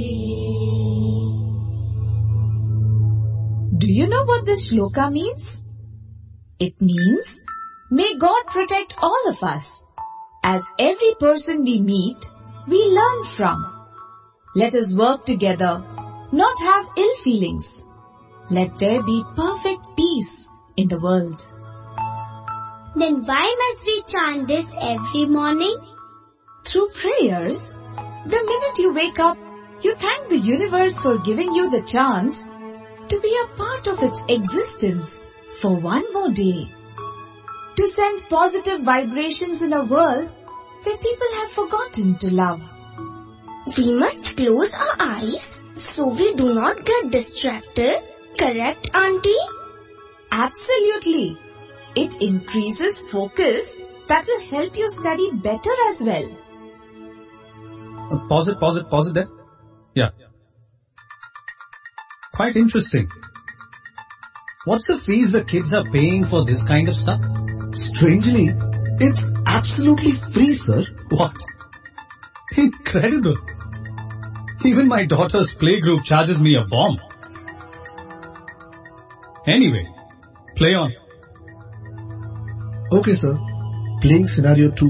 Do you know what this shloka means? It means, may God protect all of us. As every person we meet, we learn from. Let us work together, not have ill feelings. Let there be perfect peace in the world. Then why must we chant this every morning? Through prayers, the minute you wake up, you thank the universe for giving you the chance to be a part of its existence for one more day. To send positive vibrations in a world where people have forgotten to love. We must close our eyes so we do not get distracted. Correct, Auntie? Absolutely. It increases focus that will help you study better as well. Uh, pause it, pause it, pause it there. Yeah. Quite interesting. What's the fees the kids are paying for this kind of stuff? Strangely, it's absolutely free, sir. What? Incredible. Even my daughter's playgroup charges me a bomb. Anyway, play on. Okay, sir. Playing scenario two.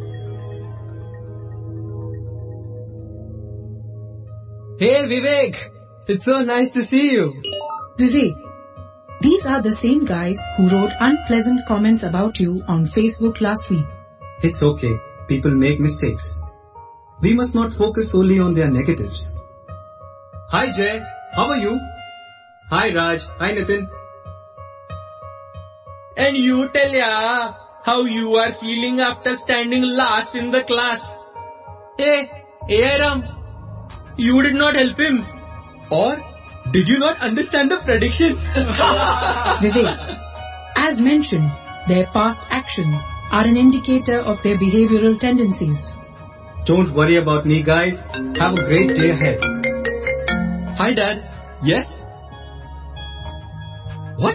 Hey, Vivek. It's so nice to see you. Vivek, these are the same guys who wrote unpleasant comments about you on Facebook last week. It's okay. People make mistakes. We must not focus solely on their negatives. Hi Jay, how are you? Hi Raj, hi Nitin. And you tell ya how you are feeling after standing last in the class. Hey, A I Ram, you did not help him. Or did you not understand the predictions? Vivek, as mentioned, their past actions are an indicator of their behavioral tendencies. Don't worry about me guys. Have a great day ahead. Hi Dad. Yes? What?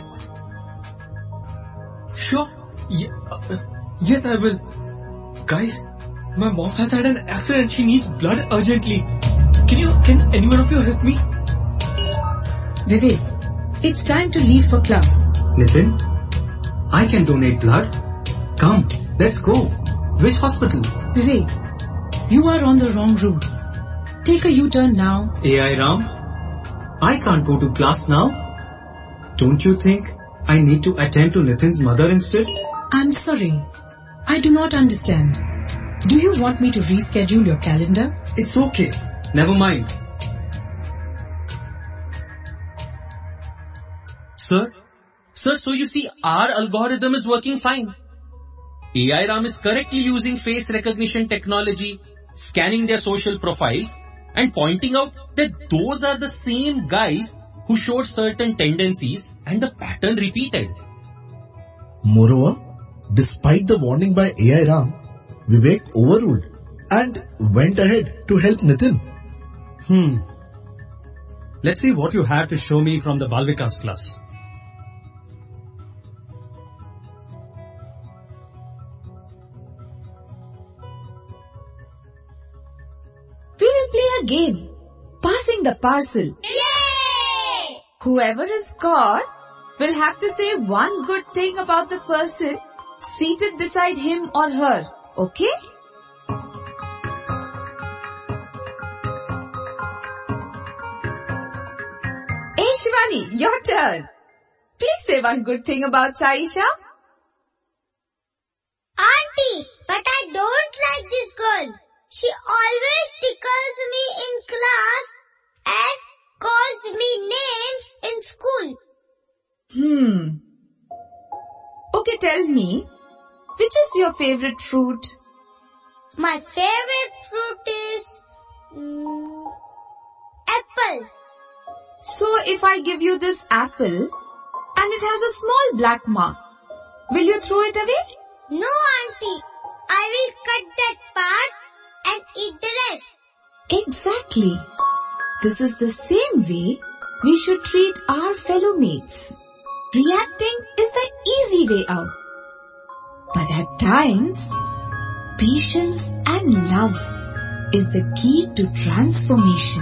Sure. Ye- uh, uh, yes, I will. Guys, my mom has had an accident. She needs blood urgently. Can you, can anyone of you help me? Vivek, it's time to leave for class. Nitin, I can donate blood. Come, let's go. Which hospital? Vivek, you are on the wrong route. Take a U-turn now. A I Ram, I can't go to class now. Don't you think I need to attend to Nitin's mother instead? I'm sorry. I do not understand. Do you want me to reschedule your calendar? It's okay. Never mind. Sir? Sir, so you see our algorithm is working fine. A I Ram is correctly using face recognition technology, scanning their social profiles, and pointing out that those are the same guys who showed certain tendencies and the pattern repeated. Moreover, despite the warning by A I Ram, Vivek overruled and went ahead to help Nitin. Hmm. Let's see what you have to show me from the Bal Vikas class. We will play a game, passing the parcel. Yay! Whoever is caught will have to say one good thing about the person seated beside him or her, okay? Hey Shivani, your turn. Please say one good thing about Saisha. Auntie, But I don't like this girl. She always tickles me in class and calls me names in school. Hmm. Okay, tell me, which is your favorite fruit? My favorite fruit is mm, apple. So if I give you this apple and it has a small black mark, will you throw it away? No, auntie. I will cut that part and eat the rest. Exactly. This is the same way we should treat our fellow mates. Reacting is the easy way out. But at times, patience and love is the key to transformation.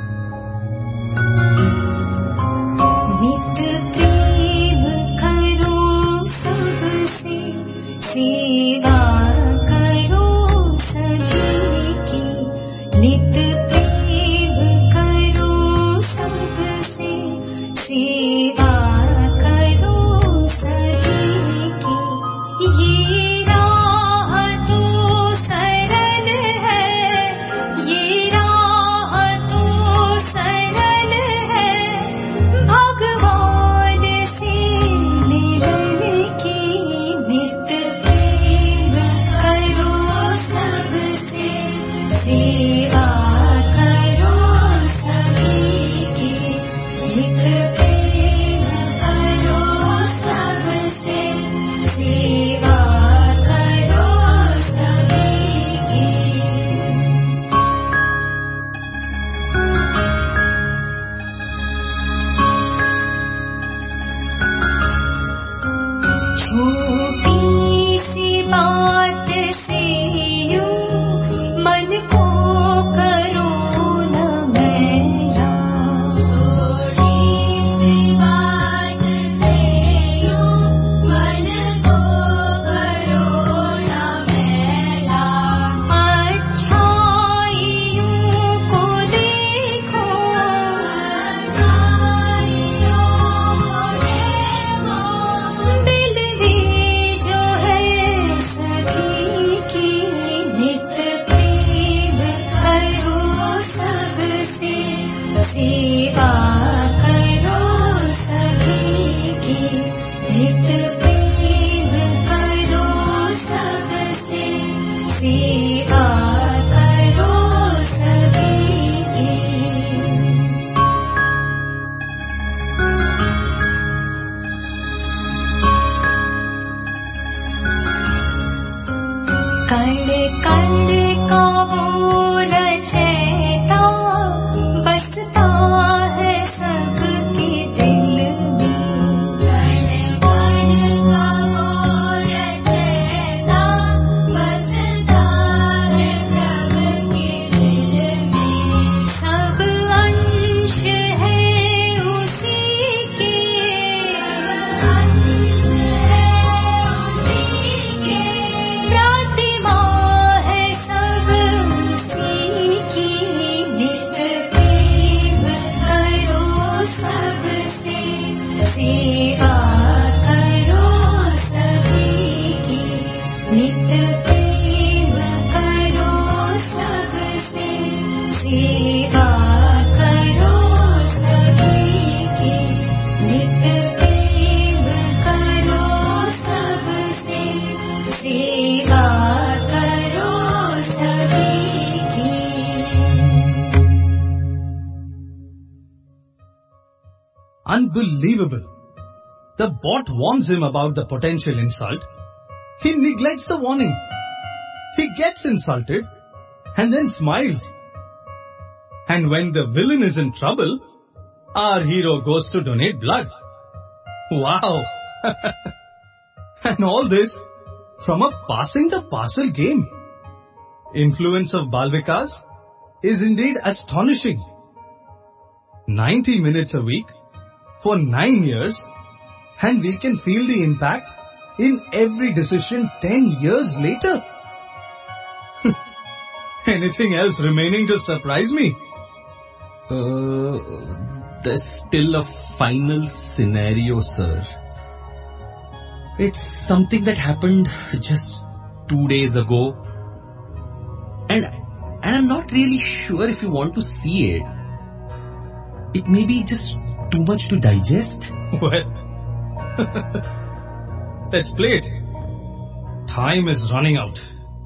Unbelievable. The bot warns him about the potential insult. He neglects the warning. He gets insulted and then smiles. And when the villain is in trouble, our hero goes to donate blood. Wow. And all this from a passing the parcel game. Influence of Bal Vikas is indeed astonishing. ninety minutes a week for nine years, and we can feel the impact in every decision ten years later. Anything else remaining to surprise me? Uh, there's still a final scenario, sir. It's something that happened just two days ago. And, and I'm not really sure if you want to see it. It may be just too much to digest. Well, let's play it. Time is running out.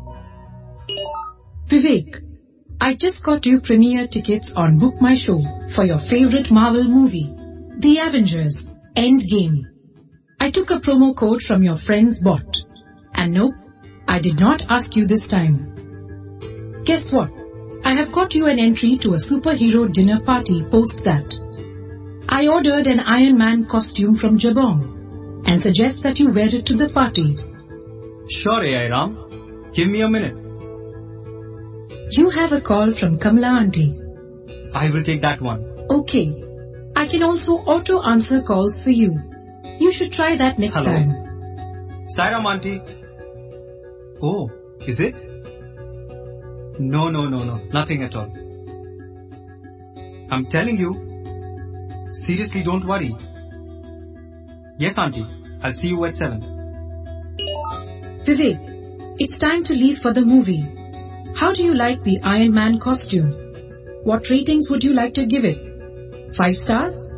Vivek, I just got you premiere tickets on Book My Show for your favorite Marvel movie, The Avengers Endgame. I took a promo code from your friend's bot. And nope, I did not ask you this time. Guess what? I have got you an entry to a superhero dinner party post that. I ordered an Iron Man costume from Jabong and suggest that you wear it to the party. Sure, A I Ram. Give me a minute. You have a call from Kamala auntie. I will take that one. Okay. I can also auto answer calls for you. You should try that next Hello. time. Sairam auntie. Oh, is it? No, no, no, no. Nothing at all. I'm telling you. Seriously, don't worry. Yes, auntie. I'll see you at seven. Vivek, it's time to leave for the movie. How do you like the Iron Man costume? What ratings would you like to give it? Five stars?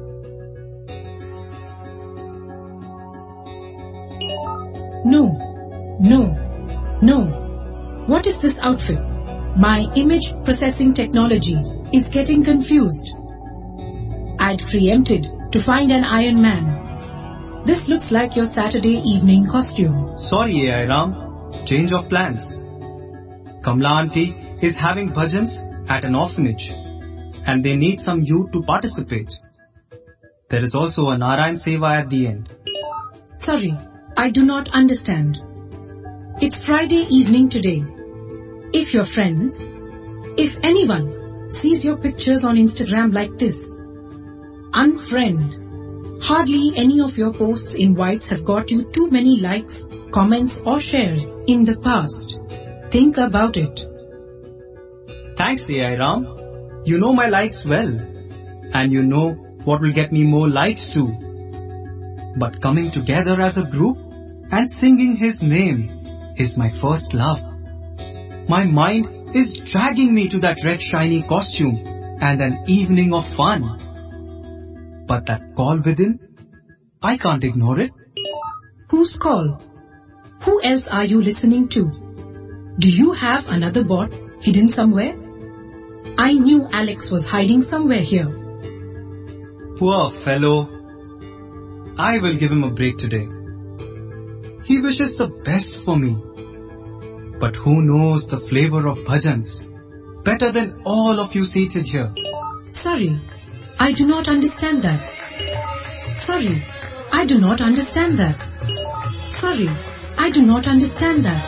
No, no, no. What is this outfit? My image processing technology is getting confused. I'd preempted to find an Iron Man. This looks like your Saturday evening costume. Sorry, A I Ram. Change of plans. Kamala auntie is having bhajans at an orphanage and they need some youth to participate. There is also a Narayan Seva at the end. Sorry, I do not understand. It's Friday evening today. If your friends, if anyone sees your pictures on Instagram like this, unfriend. Hardly any of your posts in whites have got you too many likes, comments or shares in the past. Think about it. Thanks, A I Ram. You know my likes well. And you know what will get me more likes too. But coming together as a group and singing his name is my first love. My mind is dragging me to that red shiny costume and an evening of fun. But that call within, I can't ignore it. Whose call? Who else are you listening to? Do you have another bot hidden somewhere? I knew Alex was hiding somewhere here. Poor fellow. I will give him a break today. He wishes the best for me. But who knows the flavor of bhajans better than all of you seated here? Sorry, I do not understand that. Sorry, I do not understand that. Sorry, I do not understand that.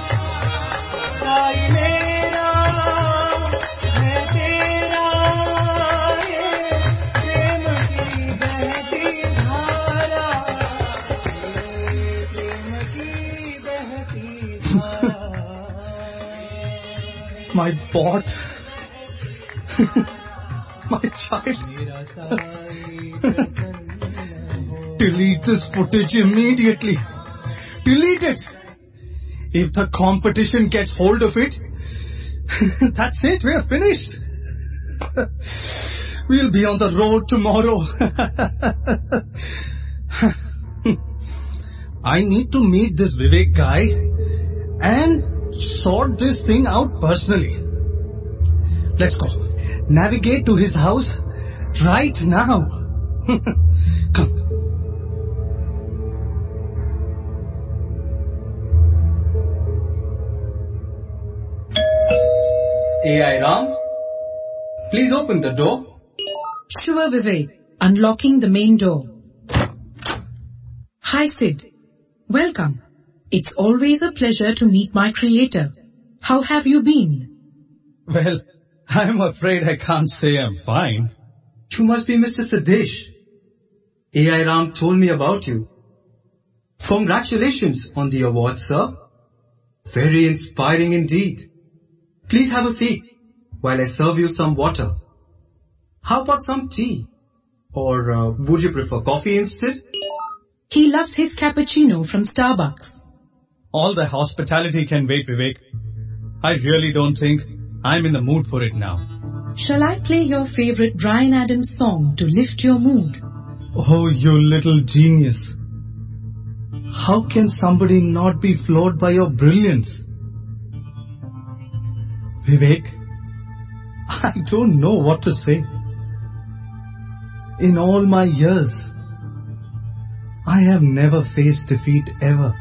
My bot. My child. Delete this footage immediately. Delete it. If the competition gets hold of it, that's it, we're finished. We'll be on the road tomorrow. I need to meet this Vivek guy and sort this thing out personally. Let's go. Navigate to his house right now. Come. A I Ram, please open the door. Sure, Vivek. Unlocking the main door. Hi, Sid. Welcome. It's always a pleasure to meet my creator. How have you been? Well, I'm afraid I can't say I'm fine. You must be Mister Siddesh. A I Ram told me about you. Congratulations on the award, sir. Very inspiring indeed. Please have a seat while I serve you some water. How about some tea? Or uh, would you prefer coffee instead? He loves his cappuccino from Starbucks. All the hospitality can wait, Vivek. I really don't think I'm in the mood for it now. Shall I play your favorite Bryan Adams song to lift your mood? Oh, you little genius. How can somebody not be floored by your brilliance? Vivek, I don't know what to say. In all my years, I have never faced defeat ever.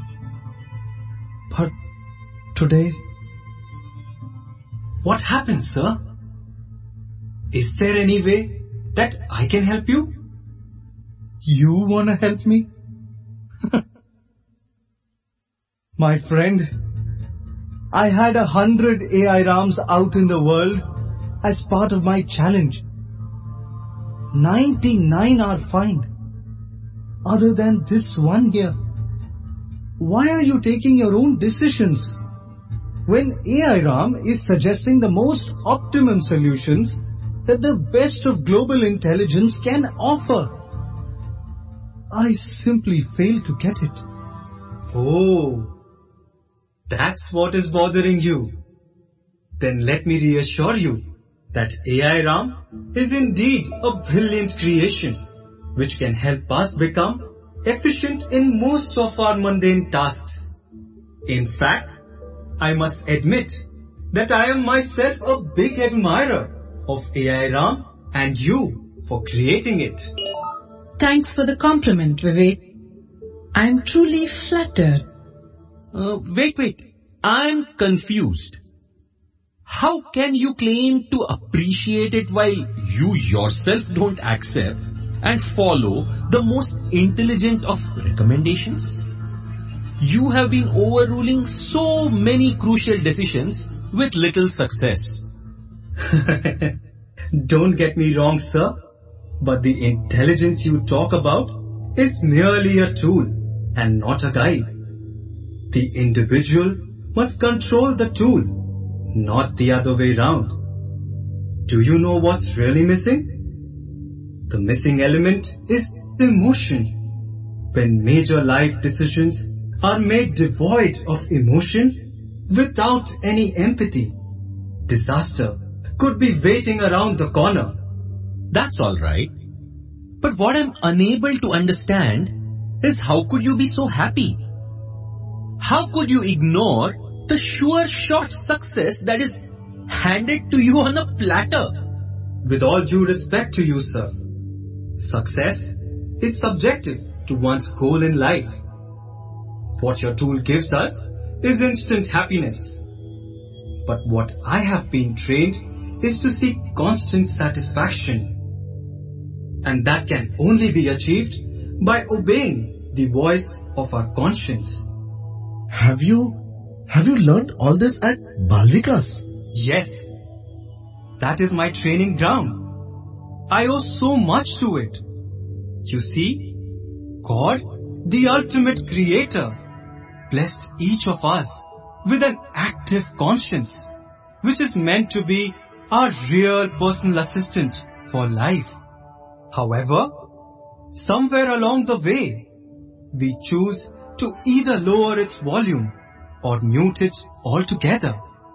But today... What happened, sir? Is there any way that I can help you? You wanna help me? My friend, I had a hundred A I RAMs out in the world as part of my challenge. ninety-nine are fine. Other than this one here. Why are you taking your own decisions? When A I RAM is suggesting the most optimum solutions that the best of global intelligence can offer. I simply fail to get it. Oh, that's what is bothering you. Then let me reassure you that A I RAM is indeed a brilliant creation which can help us become efficient in most of our mundane tasks. In fact, I must admit that I am myself a big admirer of A I RAM and you for creating it. Thanks for the compliment, Vivek. I'm truly flattered. Uh, wait, wait. I'm confused. How can you claim to appreciate it while you yourself don't accept and follow the most intelligent of recommendations? You have been overruling so many crucial decisions with little success. Don't get me wrong, sir, but the intelligence you talk about is merely a tool and not a guide. The individual must control the tool, not the other way round. Do you know what's really missing? The missing element is emotion. When major life decisions are made devoid of emotion, without any empathy, disaster could be waiting around the corner. That's all right. But what I'm unable to understand is how could you be so happy? How could you ignore the sure shot success that is handed to you on a platter? With all due respect to you, sir, success is subjective to one's goal in life. What your tool gives us is instant happiness. But what I have been trained is to seek constant satisfaction. And that can only be achieved by obeying the voice of our conscience. Have you, have you learned all this at Balvikas? Yes. That is my training ground. I owe so much to it. You see, God, the ultimate creator, blessed each of us with an active conscience, which is meant to be our real personal assistant for life. However, somewhere along the way, we choose to either lower its volume or mute it altogether.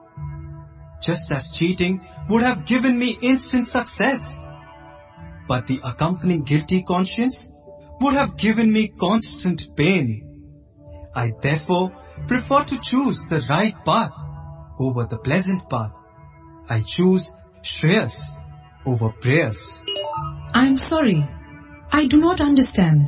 Just as cheating would have given me instant success, but the accompanying guilty conscience would have given me constant pain. I therefore prefer to choose the right path over the pleasant path. I choose Shreyas over prayers. I'm sorry. I do not understand.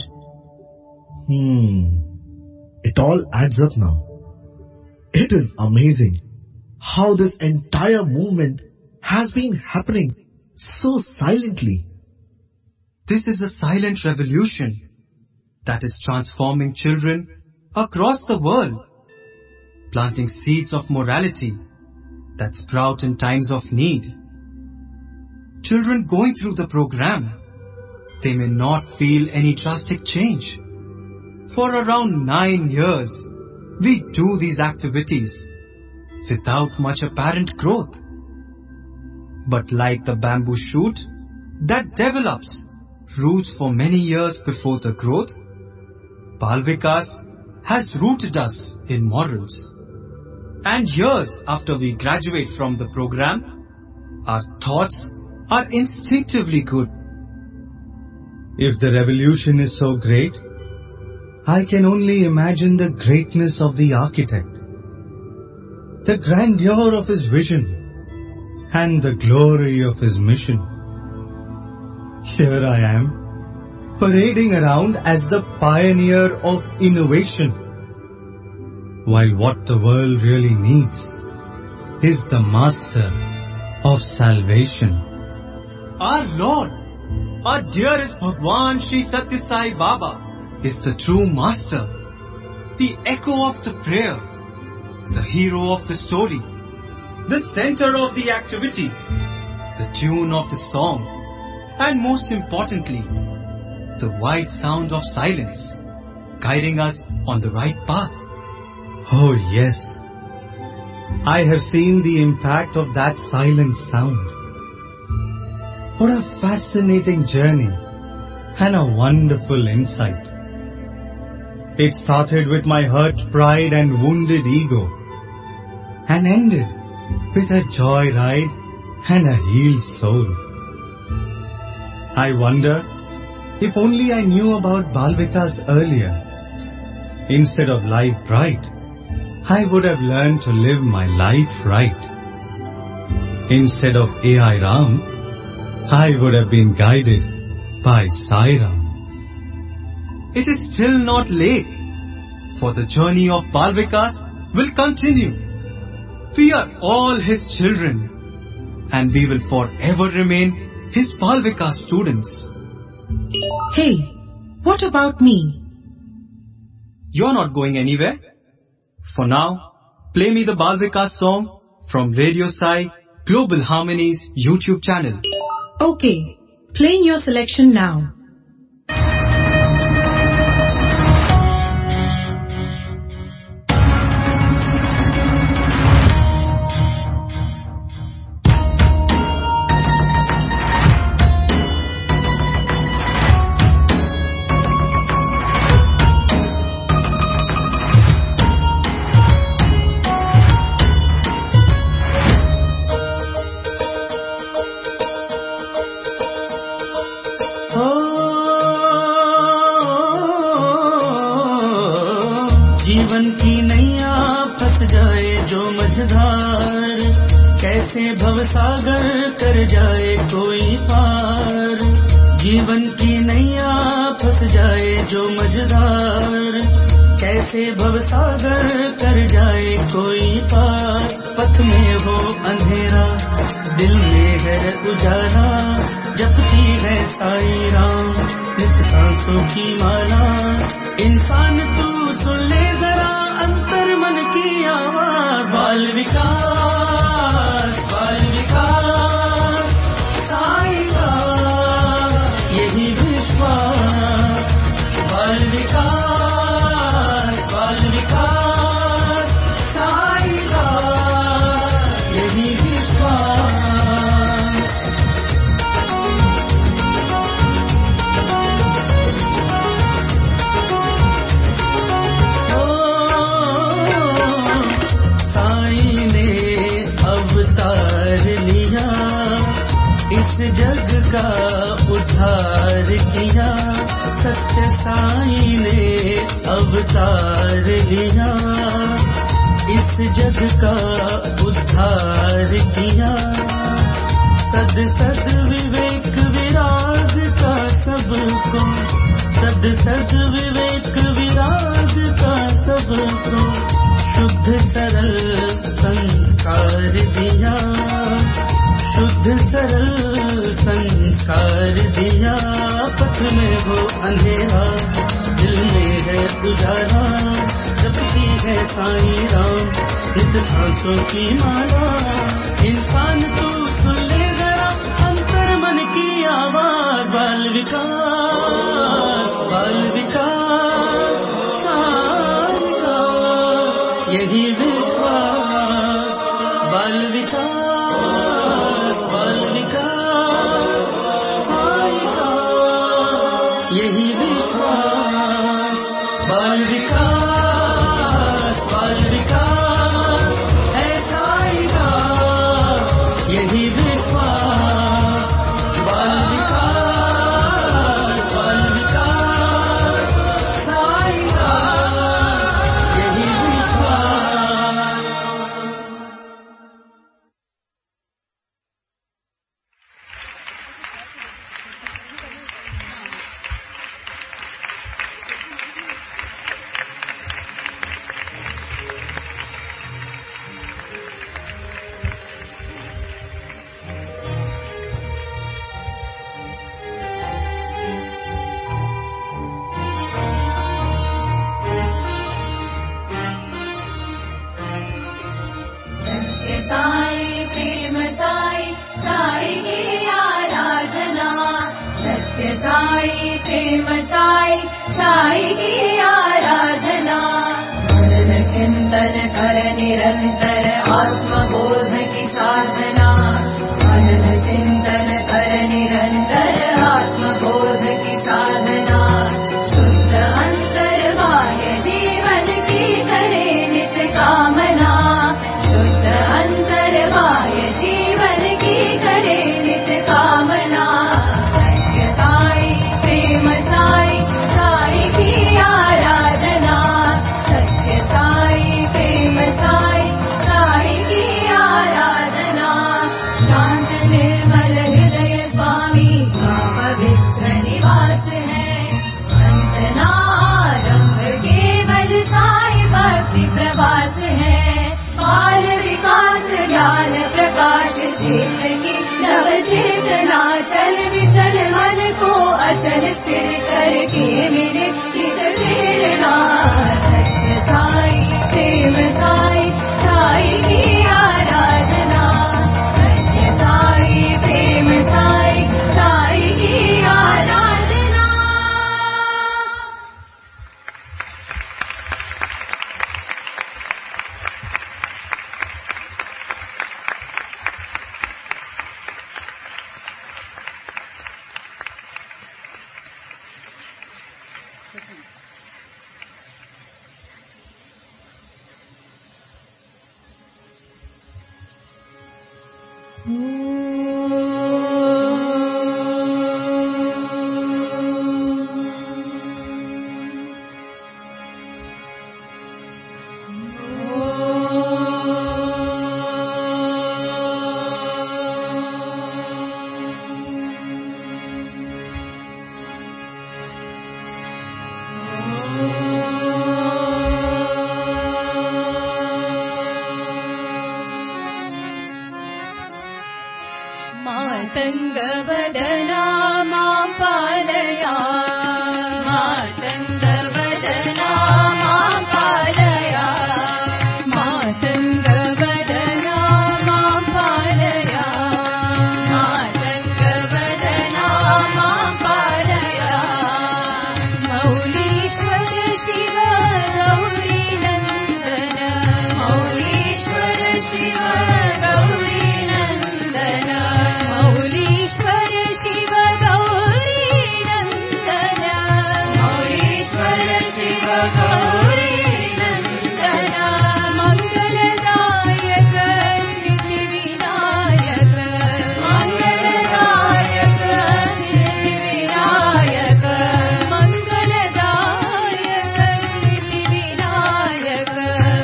Hmm. It all adds up now. It is amazing how this entire movement has been happening so silently. This is a silent revolution that is transforming children across the world, planting seeds of morality that sprout in times of need. Children going through the program, they may not feel any drastic change. For around nine years, we do these activities without much apparent growth. But like the bamboo shoot that develops roots for many years before the growth, Balvikas has rooted us in morals. And years after we graduate from the program, our thoughts are instinctively good. If the revolution is so great, I can only imagine the greatness of the architect, the grandeur of his vision, and the glory of his mission. Here I am, parading around as the pioneer of innovation, while what the world really needs is the master of salvation. Our Lord, our dearest Bhagwan Sri Satya Sai Baba, is the true master, the echo of the prayer, the hero of the story, the center of the activity, the tune of the song, and most importantly, the wise sound of silence, guiding us on the right path. Oh yes, I have seen the impact of that silent sound. What a fascinating journey and a wonderful insight. It started with my hurt pride and wounded ego, and ended with a joy ride and a healed soul. I wonder if only I knew about Bal Vikas earlier. Instead of life bright, I would have learned to live my life right. Instead of A I Ram, I would have been guided by Sai Ram. It is still not late, for the journey of Bal Vikas will continue. We are all his children, and we will forever remain his Bal Vikas students. Hey, what about me? You're not going anywhere. For now, play me the Bal Vikas song from Radio Sai Global Harmonies YouTube channel. Okay, playing your selection now. यही विश्वास बाल विकास कर निरंतर आत्मबोध की साधना मनन चिंतन कर निरंतर आत्मबोध की साधना शुद्ध अंतर बाह्य जीवन की करे नित कामना शुद्ध अंतर बाह्य जीवन की करे नित कामना सत्य साई प्रेम साई साई की आराधना सत्य साई प्रेम साई साई की आराधना शांत निर्मल हृदय स्वामी का पवित्र निवास है अंत ना आरंभ केवल साई भक्ति प्रवास है बाल विकास ज्ञान प्रकाश क्षेत्र की नव चेतना चल विचल मन को अचल स्थिर करके मेरे चित प्रेरणा सत्य साई प्रेम साई साई की आराधना सत्य साई प्रेम साई साई की आराधना मातङ्गवदना मां पालया मातङ्गवदना मां पालया मातङ्गवदना मां पालया मातङ्गवदना मां पालया मौलीश्वर शिव गौरी नन्दन मौलीश्वर शिव गौरी नन्दन मौलीश्वर शिव गौरी नन्दन मौलीश्वर शिव गौरी नन्दन मङ्गलदायक सिद्धिविनायक मङ्गलदायक सिद्धिविनायक मङ्गलदायक सिद्धिविनायक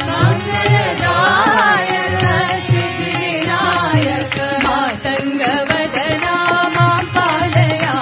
मङ्गलदायक सिद्धिविनायक मातङ्गवदना मां पालया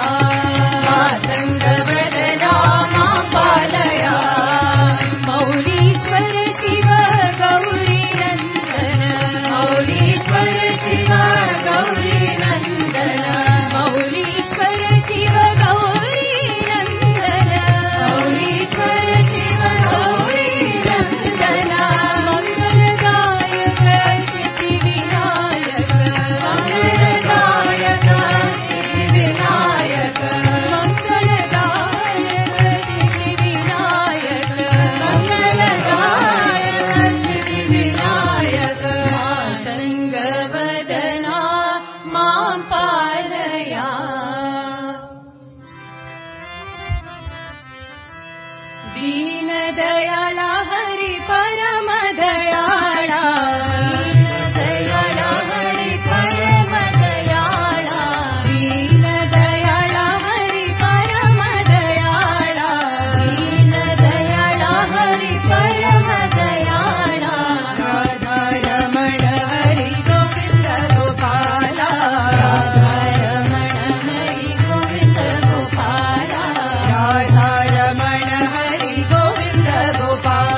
मातङ्गवदना मां पालया मौलीश्वर शिव गौरी नन्दन मौलीश्वर शिव गौरी नन्दन मौलीश्वर शिव गौरी नन्दन मौलीश्वर शिव गौरी नन्दन मङ्गलदायक सिद्धिविनायक मङ्गलदायक सिद्धिविनायक मङ्गलदायक सिद्धिविनायक मङ्गलदायक सिद्धिविनायक मातङ्गवदना मां पालया दीनदयाला हरि परम दयाळा दीनदयाला हरि परम दयाळा दीनदयाला हरि परम दयाळा दीनदयाला हरि परम दयाळा राधारमण हरि गोविंद गोपाला राधारमण हरि गोविंद गोपाला राधारमण हरि गोविंद गोपाला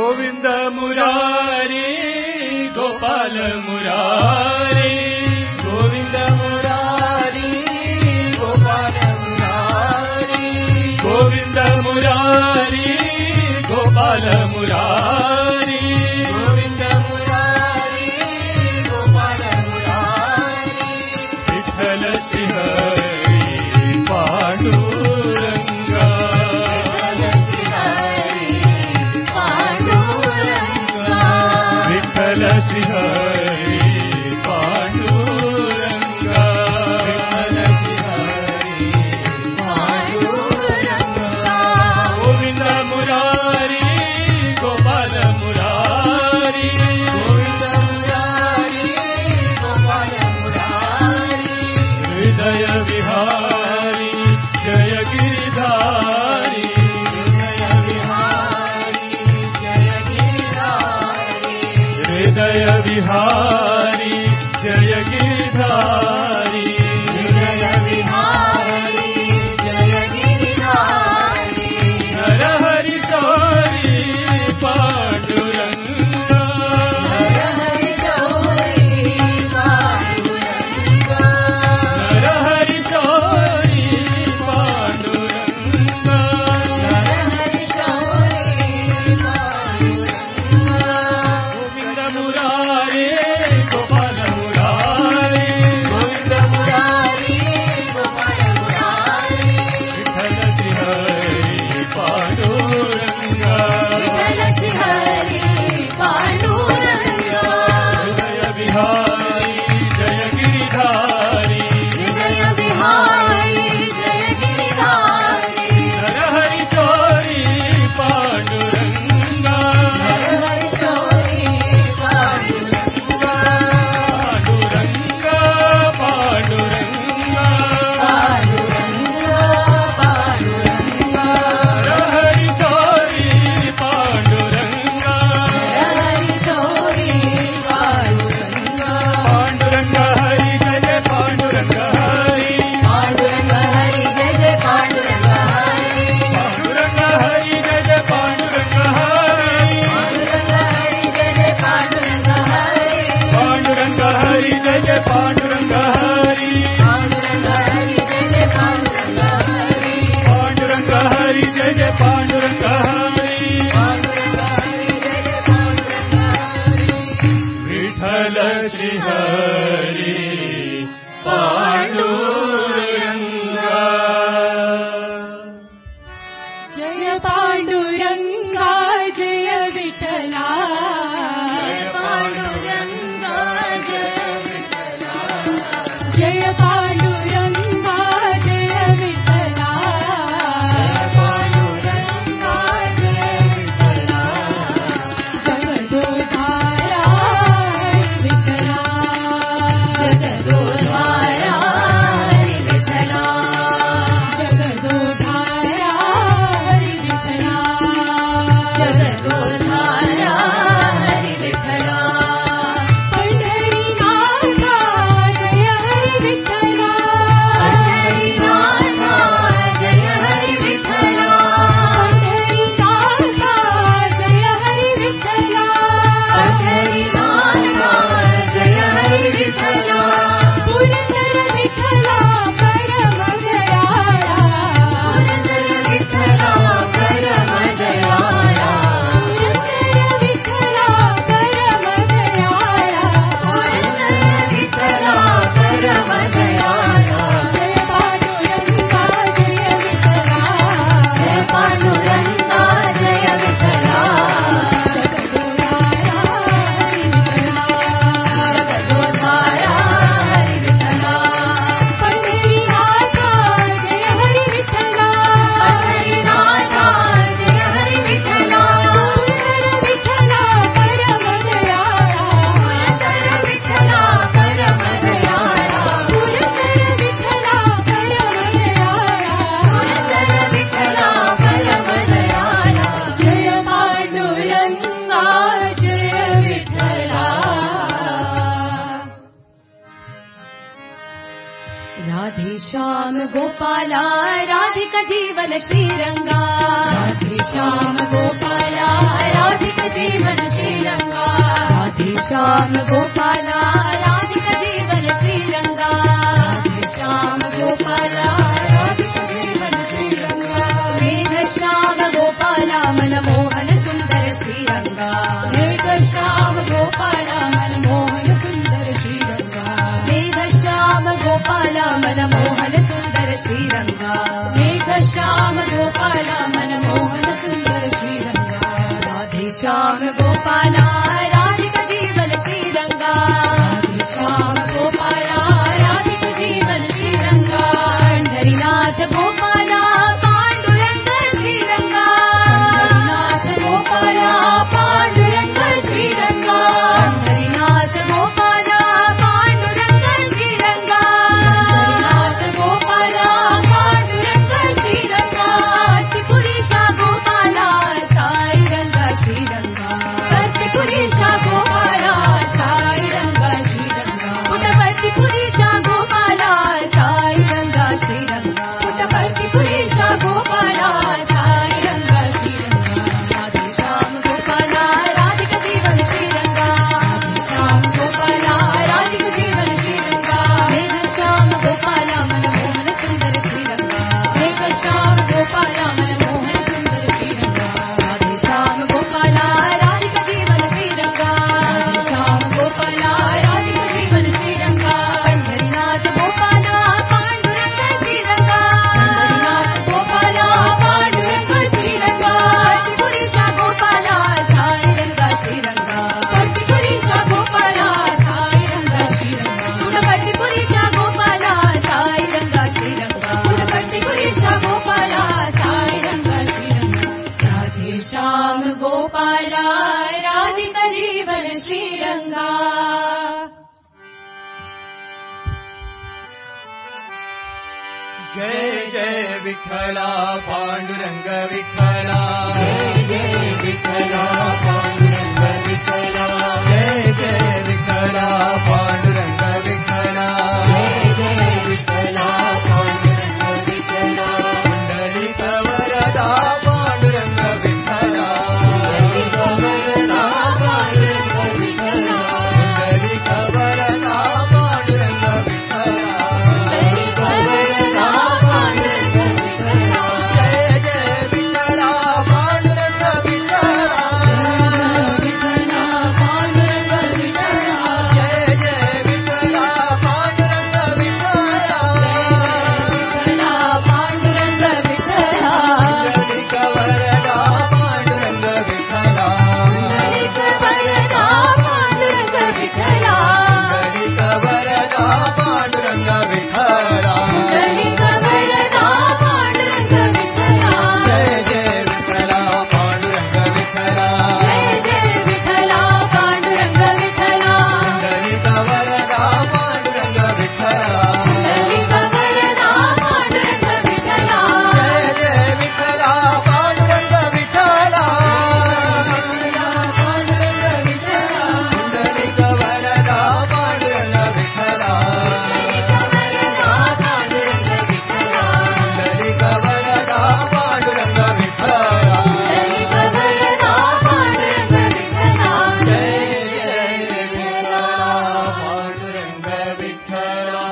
गोविंद मुरारी गोपाल मुरारी गोविंद मुरारी गोपाल मुरारी गोविंद मुरारी गोपाल मुरारी गोविंद मुरारी गोपाल मुरारी विठ्ठल श्रीहरी पांडुरंगा विठ्ठल श्रीहरी पांडुरंगा विठ्ठल श्रीहरी पांडुरंगा गोविंद मुरारी गोपाल मुरारी गोविंद मुरारी गोपाल मुरारी हृदय विहारी जय गिरिधारी हृदय विहारी जय गिरिधारी हृदय विहारी जय गिरिधारी हृदय विहारी जय गिरिधारी नर हरि गौरी पांडुरंगा नर हरि गौरी पांडुरंगा नर हरि गौरी पांडुरंगा नर हरि गौरी पांडुरंगा गोविंद मुरारी श्याम गोपाला राधिका जीवन श्रीरंगा राधे श्याम गोपाला राधिका जीवन श्रीरंगा राधे श्याम गोपाला राधिका जीवन श्रीरंगा राधे श्याम गोपाला राधिका जीवन श्रीरंगा मेघ श्याम गोपाला मनमोहन सुंदर श्रीरंगा मेघ श्याम गोपाला मनमोहन सुंदर श्रीरंगा मेघ श्याम गोपाला मनमोहन सुंदर श्रीरंगा मेघ श्याम गोपाला मनमोहन सुंदर श्रीरंगा राधे श्याम गोपाला राधिका जीवन श्रीरंगा राधे श्याम गोपाला राधिका जीवन श्रीरंगा पंढरीनाथ गोपाला पांडुरंग श्रीरंगा पंढरीनाथ गोपाला पांडुरंग श्रीरंगा पंढरीनाथ गोपाला पांडुरंग श्रीरंगा पंढरीनाथ गोपाला पांडुरंग श्रीरंगा पुरीशा गोपाला साई रंगा श्रीरंगा पुरीशा गोपाला साई रंगा श्रीरंगा पुटपर्ति पुरीशा गोपाला साई रंगा श्रीरंगा पुटपर्ति पुरीशा गोपाला साई रंगा श्रीरंगा राधे श्याम गोपाला राधिका जीवन श्रीरंगा राधे श्याम गोपाला राधिका जीवन श्रीरंगा मेघ श्याम गोपाला मनमोहन सुंदर श्रीरंगा मेघ श्याम गोपाला मनमोहन सुंदर श्रीरंगा राधे श्याम गोपाला राधिका जीवन श्रीरंगा राधे श्याम गोपाला राधिका जीवन श्रीरंगा पंढरीनाथ गोपाला पांडुरंग श्रीरंगा पंढरीनाथ गोपाला पांडुरंग श्रीरंगा पुरीशा गोपाला साई रंगा श्रीरंगा पुरीशा गोपाला साई रंगा श्रीरंगा पुटपर्ति पुरीशा गोपाला साई रंगा श्रीरंगा पुटपर्ति पुरीशा गोपाला साई रंगा श्रीरंगा राधे श्याम गोपाला राधिका जीवन श्रीरंगा जय जय विठ्ठला पांडुरंग विठ्ठला जय जय विठ्ठला पांडुरंग विठ्ठला जय जय विठ्ठला पांडुरंग विठ्ठला जय जय विठ्ठला पांडुरंग विठ्ठला पुंडलिक वरदा पांडुरंग विठ्ठला पुंडलिक वरदा पांडुरंग विठ्ठला पुंडलिक वरदा पांडुरंग विठ्ठला पुंडलिक वरदा पांडुरंग विठ्ठला जय जय विठ्ठला पांडुरंग विठ्ठला विठ्ठला पांडुरंग विठ्ठला जय जय विठ्ठला पांडुरंग विठ्ठला विठ्ठला पांडुरंग विठ्ठला पुंडलिक वरदा पांडुरंग विठ्ठला पुंडलिक वरदा पांडुरंग विठ्ठला पुंडलिक वरदा पांडुरंग विठ्ठला पुंडलिक वरदा पांडुरंग विठ्ठला जय जय विठ्ठला पांडुरंग विठ्ठला जय जय विठ्ठला पांडुरंग विठ्ठला पुंडलिक वरदा पांडुरंग विठ्ठला पुंडलिक वरदा पांडुरंग विठ्ठला जय जय विठ्ठला पांडुरंग विठ्ठला पांडुरंग विठ्ठला पुंडलिक वरदा पांडुरंग विठ्ठला पांडुरंग विठ्ठला पुंडलिक वरदा पांडुरंग विठ्ठला पुंडलिक वरदा पांडुरंग विठ्ठला जय जय विठ्ठला पांडुरंग विठ्ठला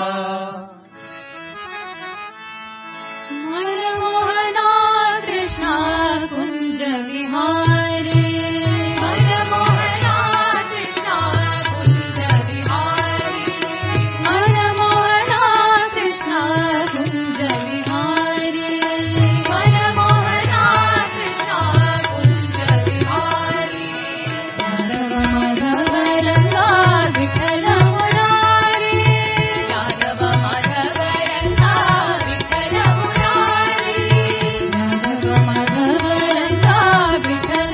मनमोहना कृष्णा कुंज विहारी मनमोहना कृष्णा कुंज विहारी मनमोहना कृष्णा कुंज विहारी मनमोहना कृष्णा कुंज विहारी माधव रंगा विठ्ठल मुरारी यादव माधव रंगा विठ्ठल मुरारी यादव माधव रंगा विठ्ठल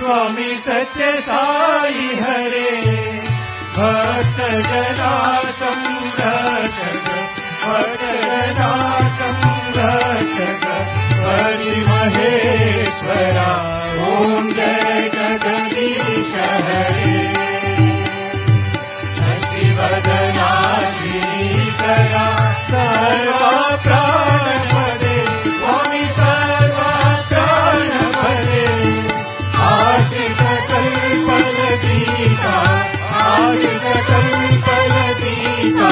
स्वामी सत्य साई हरे भक्त जना संरक्षक भक्त जना संरक्षक हरि महेश्वरा ओम जय जगदीश हरे शिवदना श्रीकरा सर्वा प्राण पदे स्वामी सर्वा प्राण पदे आशिष कल्पल गीता आशिष कल्पल गीता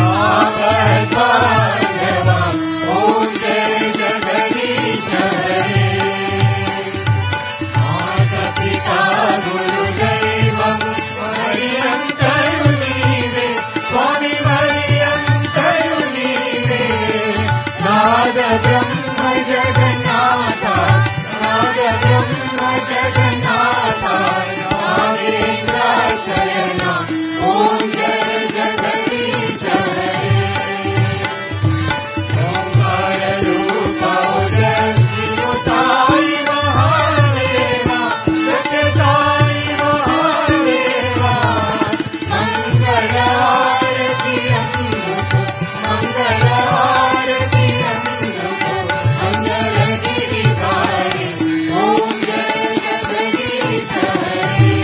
आपद्बांधवा ओम जय जगदीश हरे माता पिता गुरुदैवं पर्यन्तयुनीवे स्वामी पर्यन्तयुनीवे नाद ब्रह्म जगन्नाथा नाद ब्रह्म जगन्नाथा नागेन्द्र शयना ओम जय जगदीश हरे ओंकार रूप जय शिव साई महादेवा सत्य साई महादेवा मंगल आरती मंगल आरती मंगल गिरिधारी ओम जय जगदीश हरे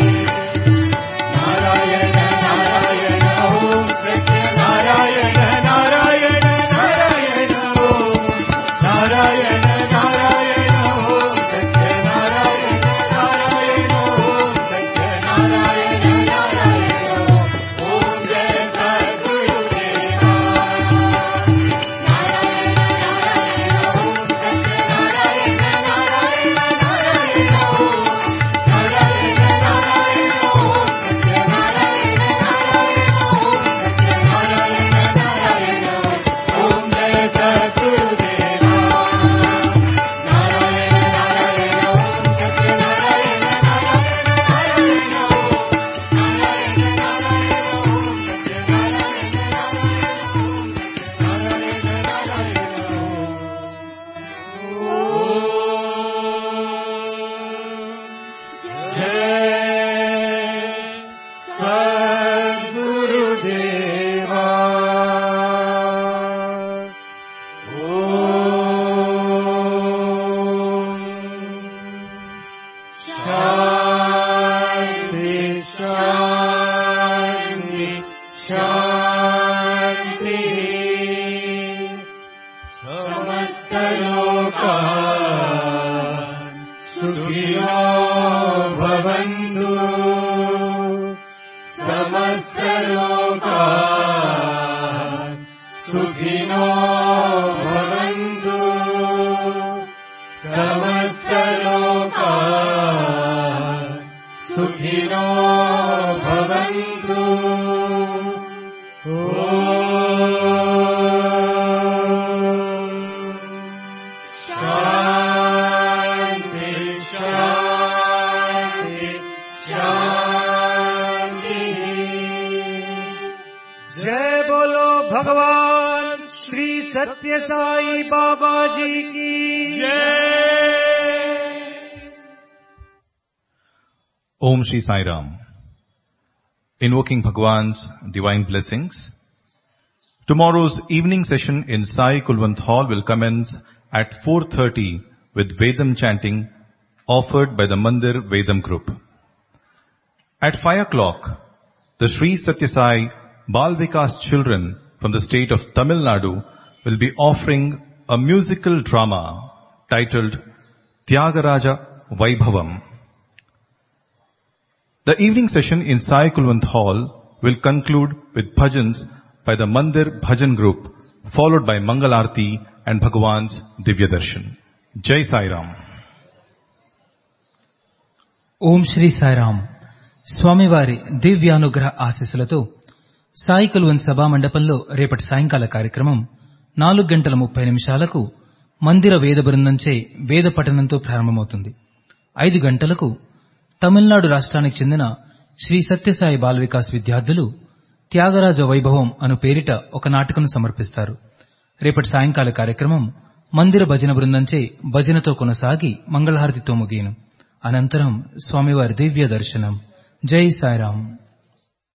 नारायण नारायण ओम सत्य नारायण नारायण नारायण ओम नारायण नारायण ओम सत्य नारायण नारायण ओम सत्य नारायण नारायण ओम जय सद्गुरुदेवा नारायण नारायण ओम सत्य नारायण नारायण नारायण ओम नारायण नारायण ओम सत्य नारायण नारायण ओम सत्य नारायण नारायण ओम जय सद्गुरुदेवा नारायण नारायण ओम सत्य नारायण नारायण नारायण शांति शांति शांति समस्त लोकाः सुखिनो भवन्तु समस्त लोकाः सुखिनो भवन्तु समस्त लोकाः सुखिनो भवन्तु शांति शांति शांति जय बोलो भगवान श्री सत्य साई बाबा जी की जय। Om Shri Sai Ram. Invoking Bhagwan's divine blessings. Tomorrow's evening session in Sai Kulwant Hall will commence at four thirty with Vedam chanting offered by the Mandir Vedam group. At five o'clock, the Sri Satya Sai Bal Vikas children from the state of Tamil Nadu will be offering a musical drama titled Tyagaraja Vaibhavam. The evening session in Sai Kulwant Hall will conclude with bhajans by the Mandir Bhajan group, followed by Mangal Aarti and Bhagwan's Divya Darshan. Jai Sai Ram. ఓం శ్రీ సాయిరామ్. స్వామివారి దివ్యానుగ్రహ ఆశీస్సులతో సాయి కుల్వన్ సభా మండపంలో రేపటి సాయంకాల కార్యక్రమం నాలుగు గంటల ముప్పై నిమిషాలకు మందిర వేద బృందంచే వేద పఠనంతో ప్రారంభమవుతుంది. ఐదు గంటలకు తమిళనాడు రాష్ట్రానికి చెందిన శ్రీ సత్యసాయి బాల్ వికాస్ విద్యార్థులు త్యాగరాజ వైభవం అను పేరిట ఒక నాటకను సమర్పిస్తారు. రేపటి సాయంకాల కార్యక్రమం మందిర భజన బృందంచే భజనతో కొనసాగి మంగళహారతితో ముగియను. అనంతరం స్వామివారి దివ్య దర్శనం. జై సాయిరాం.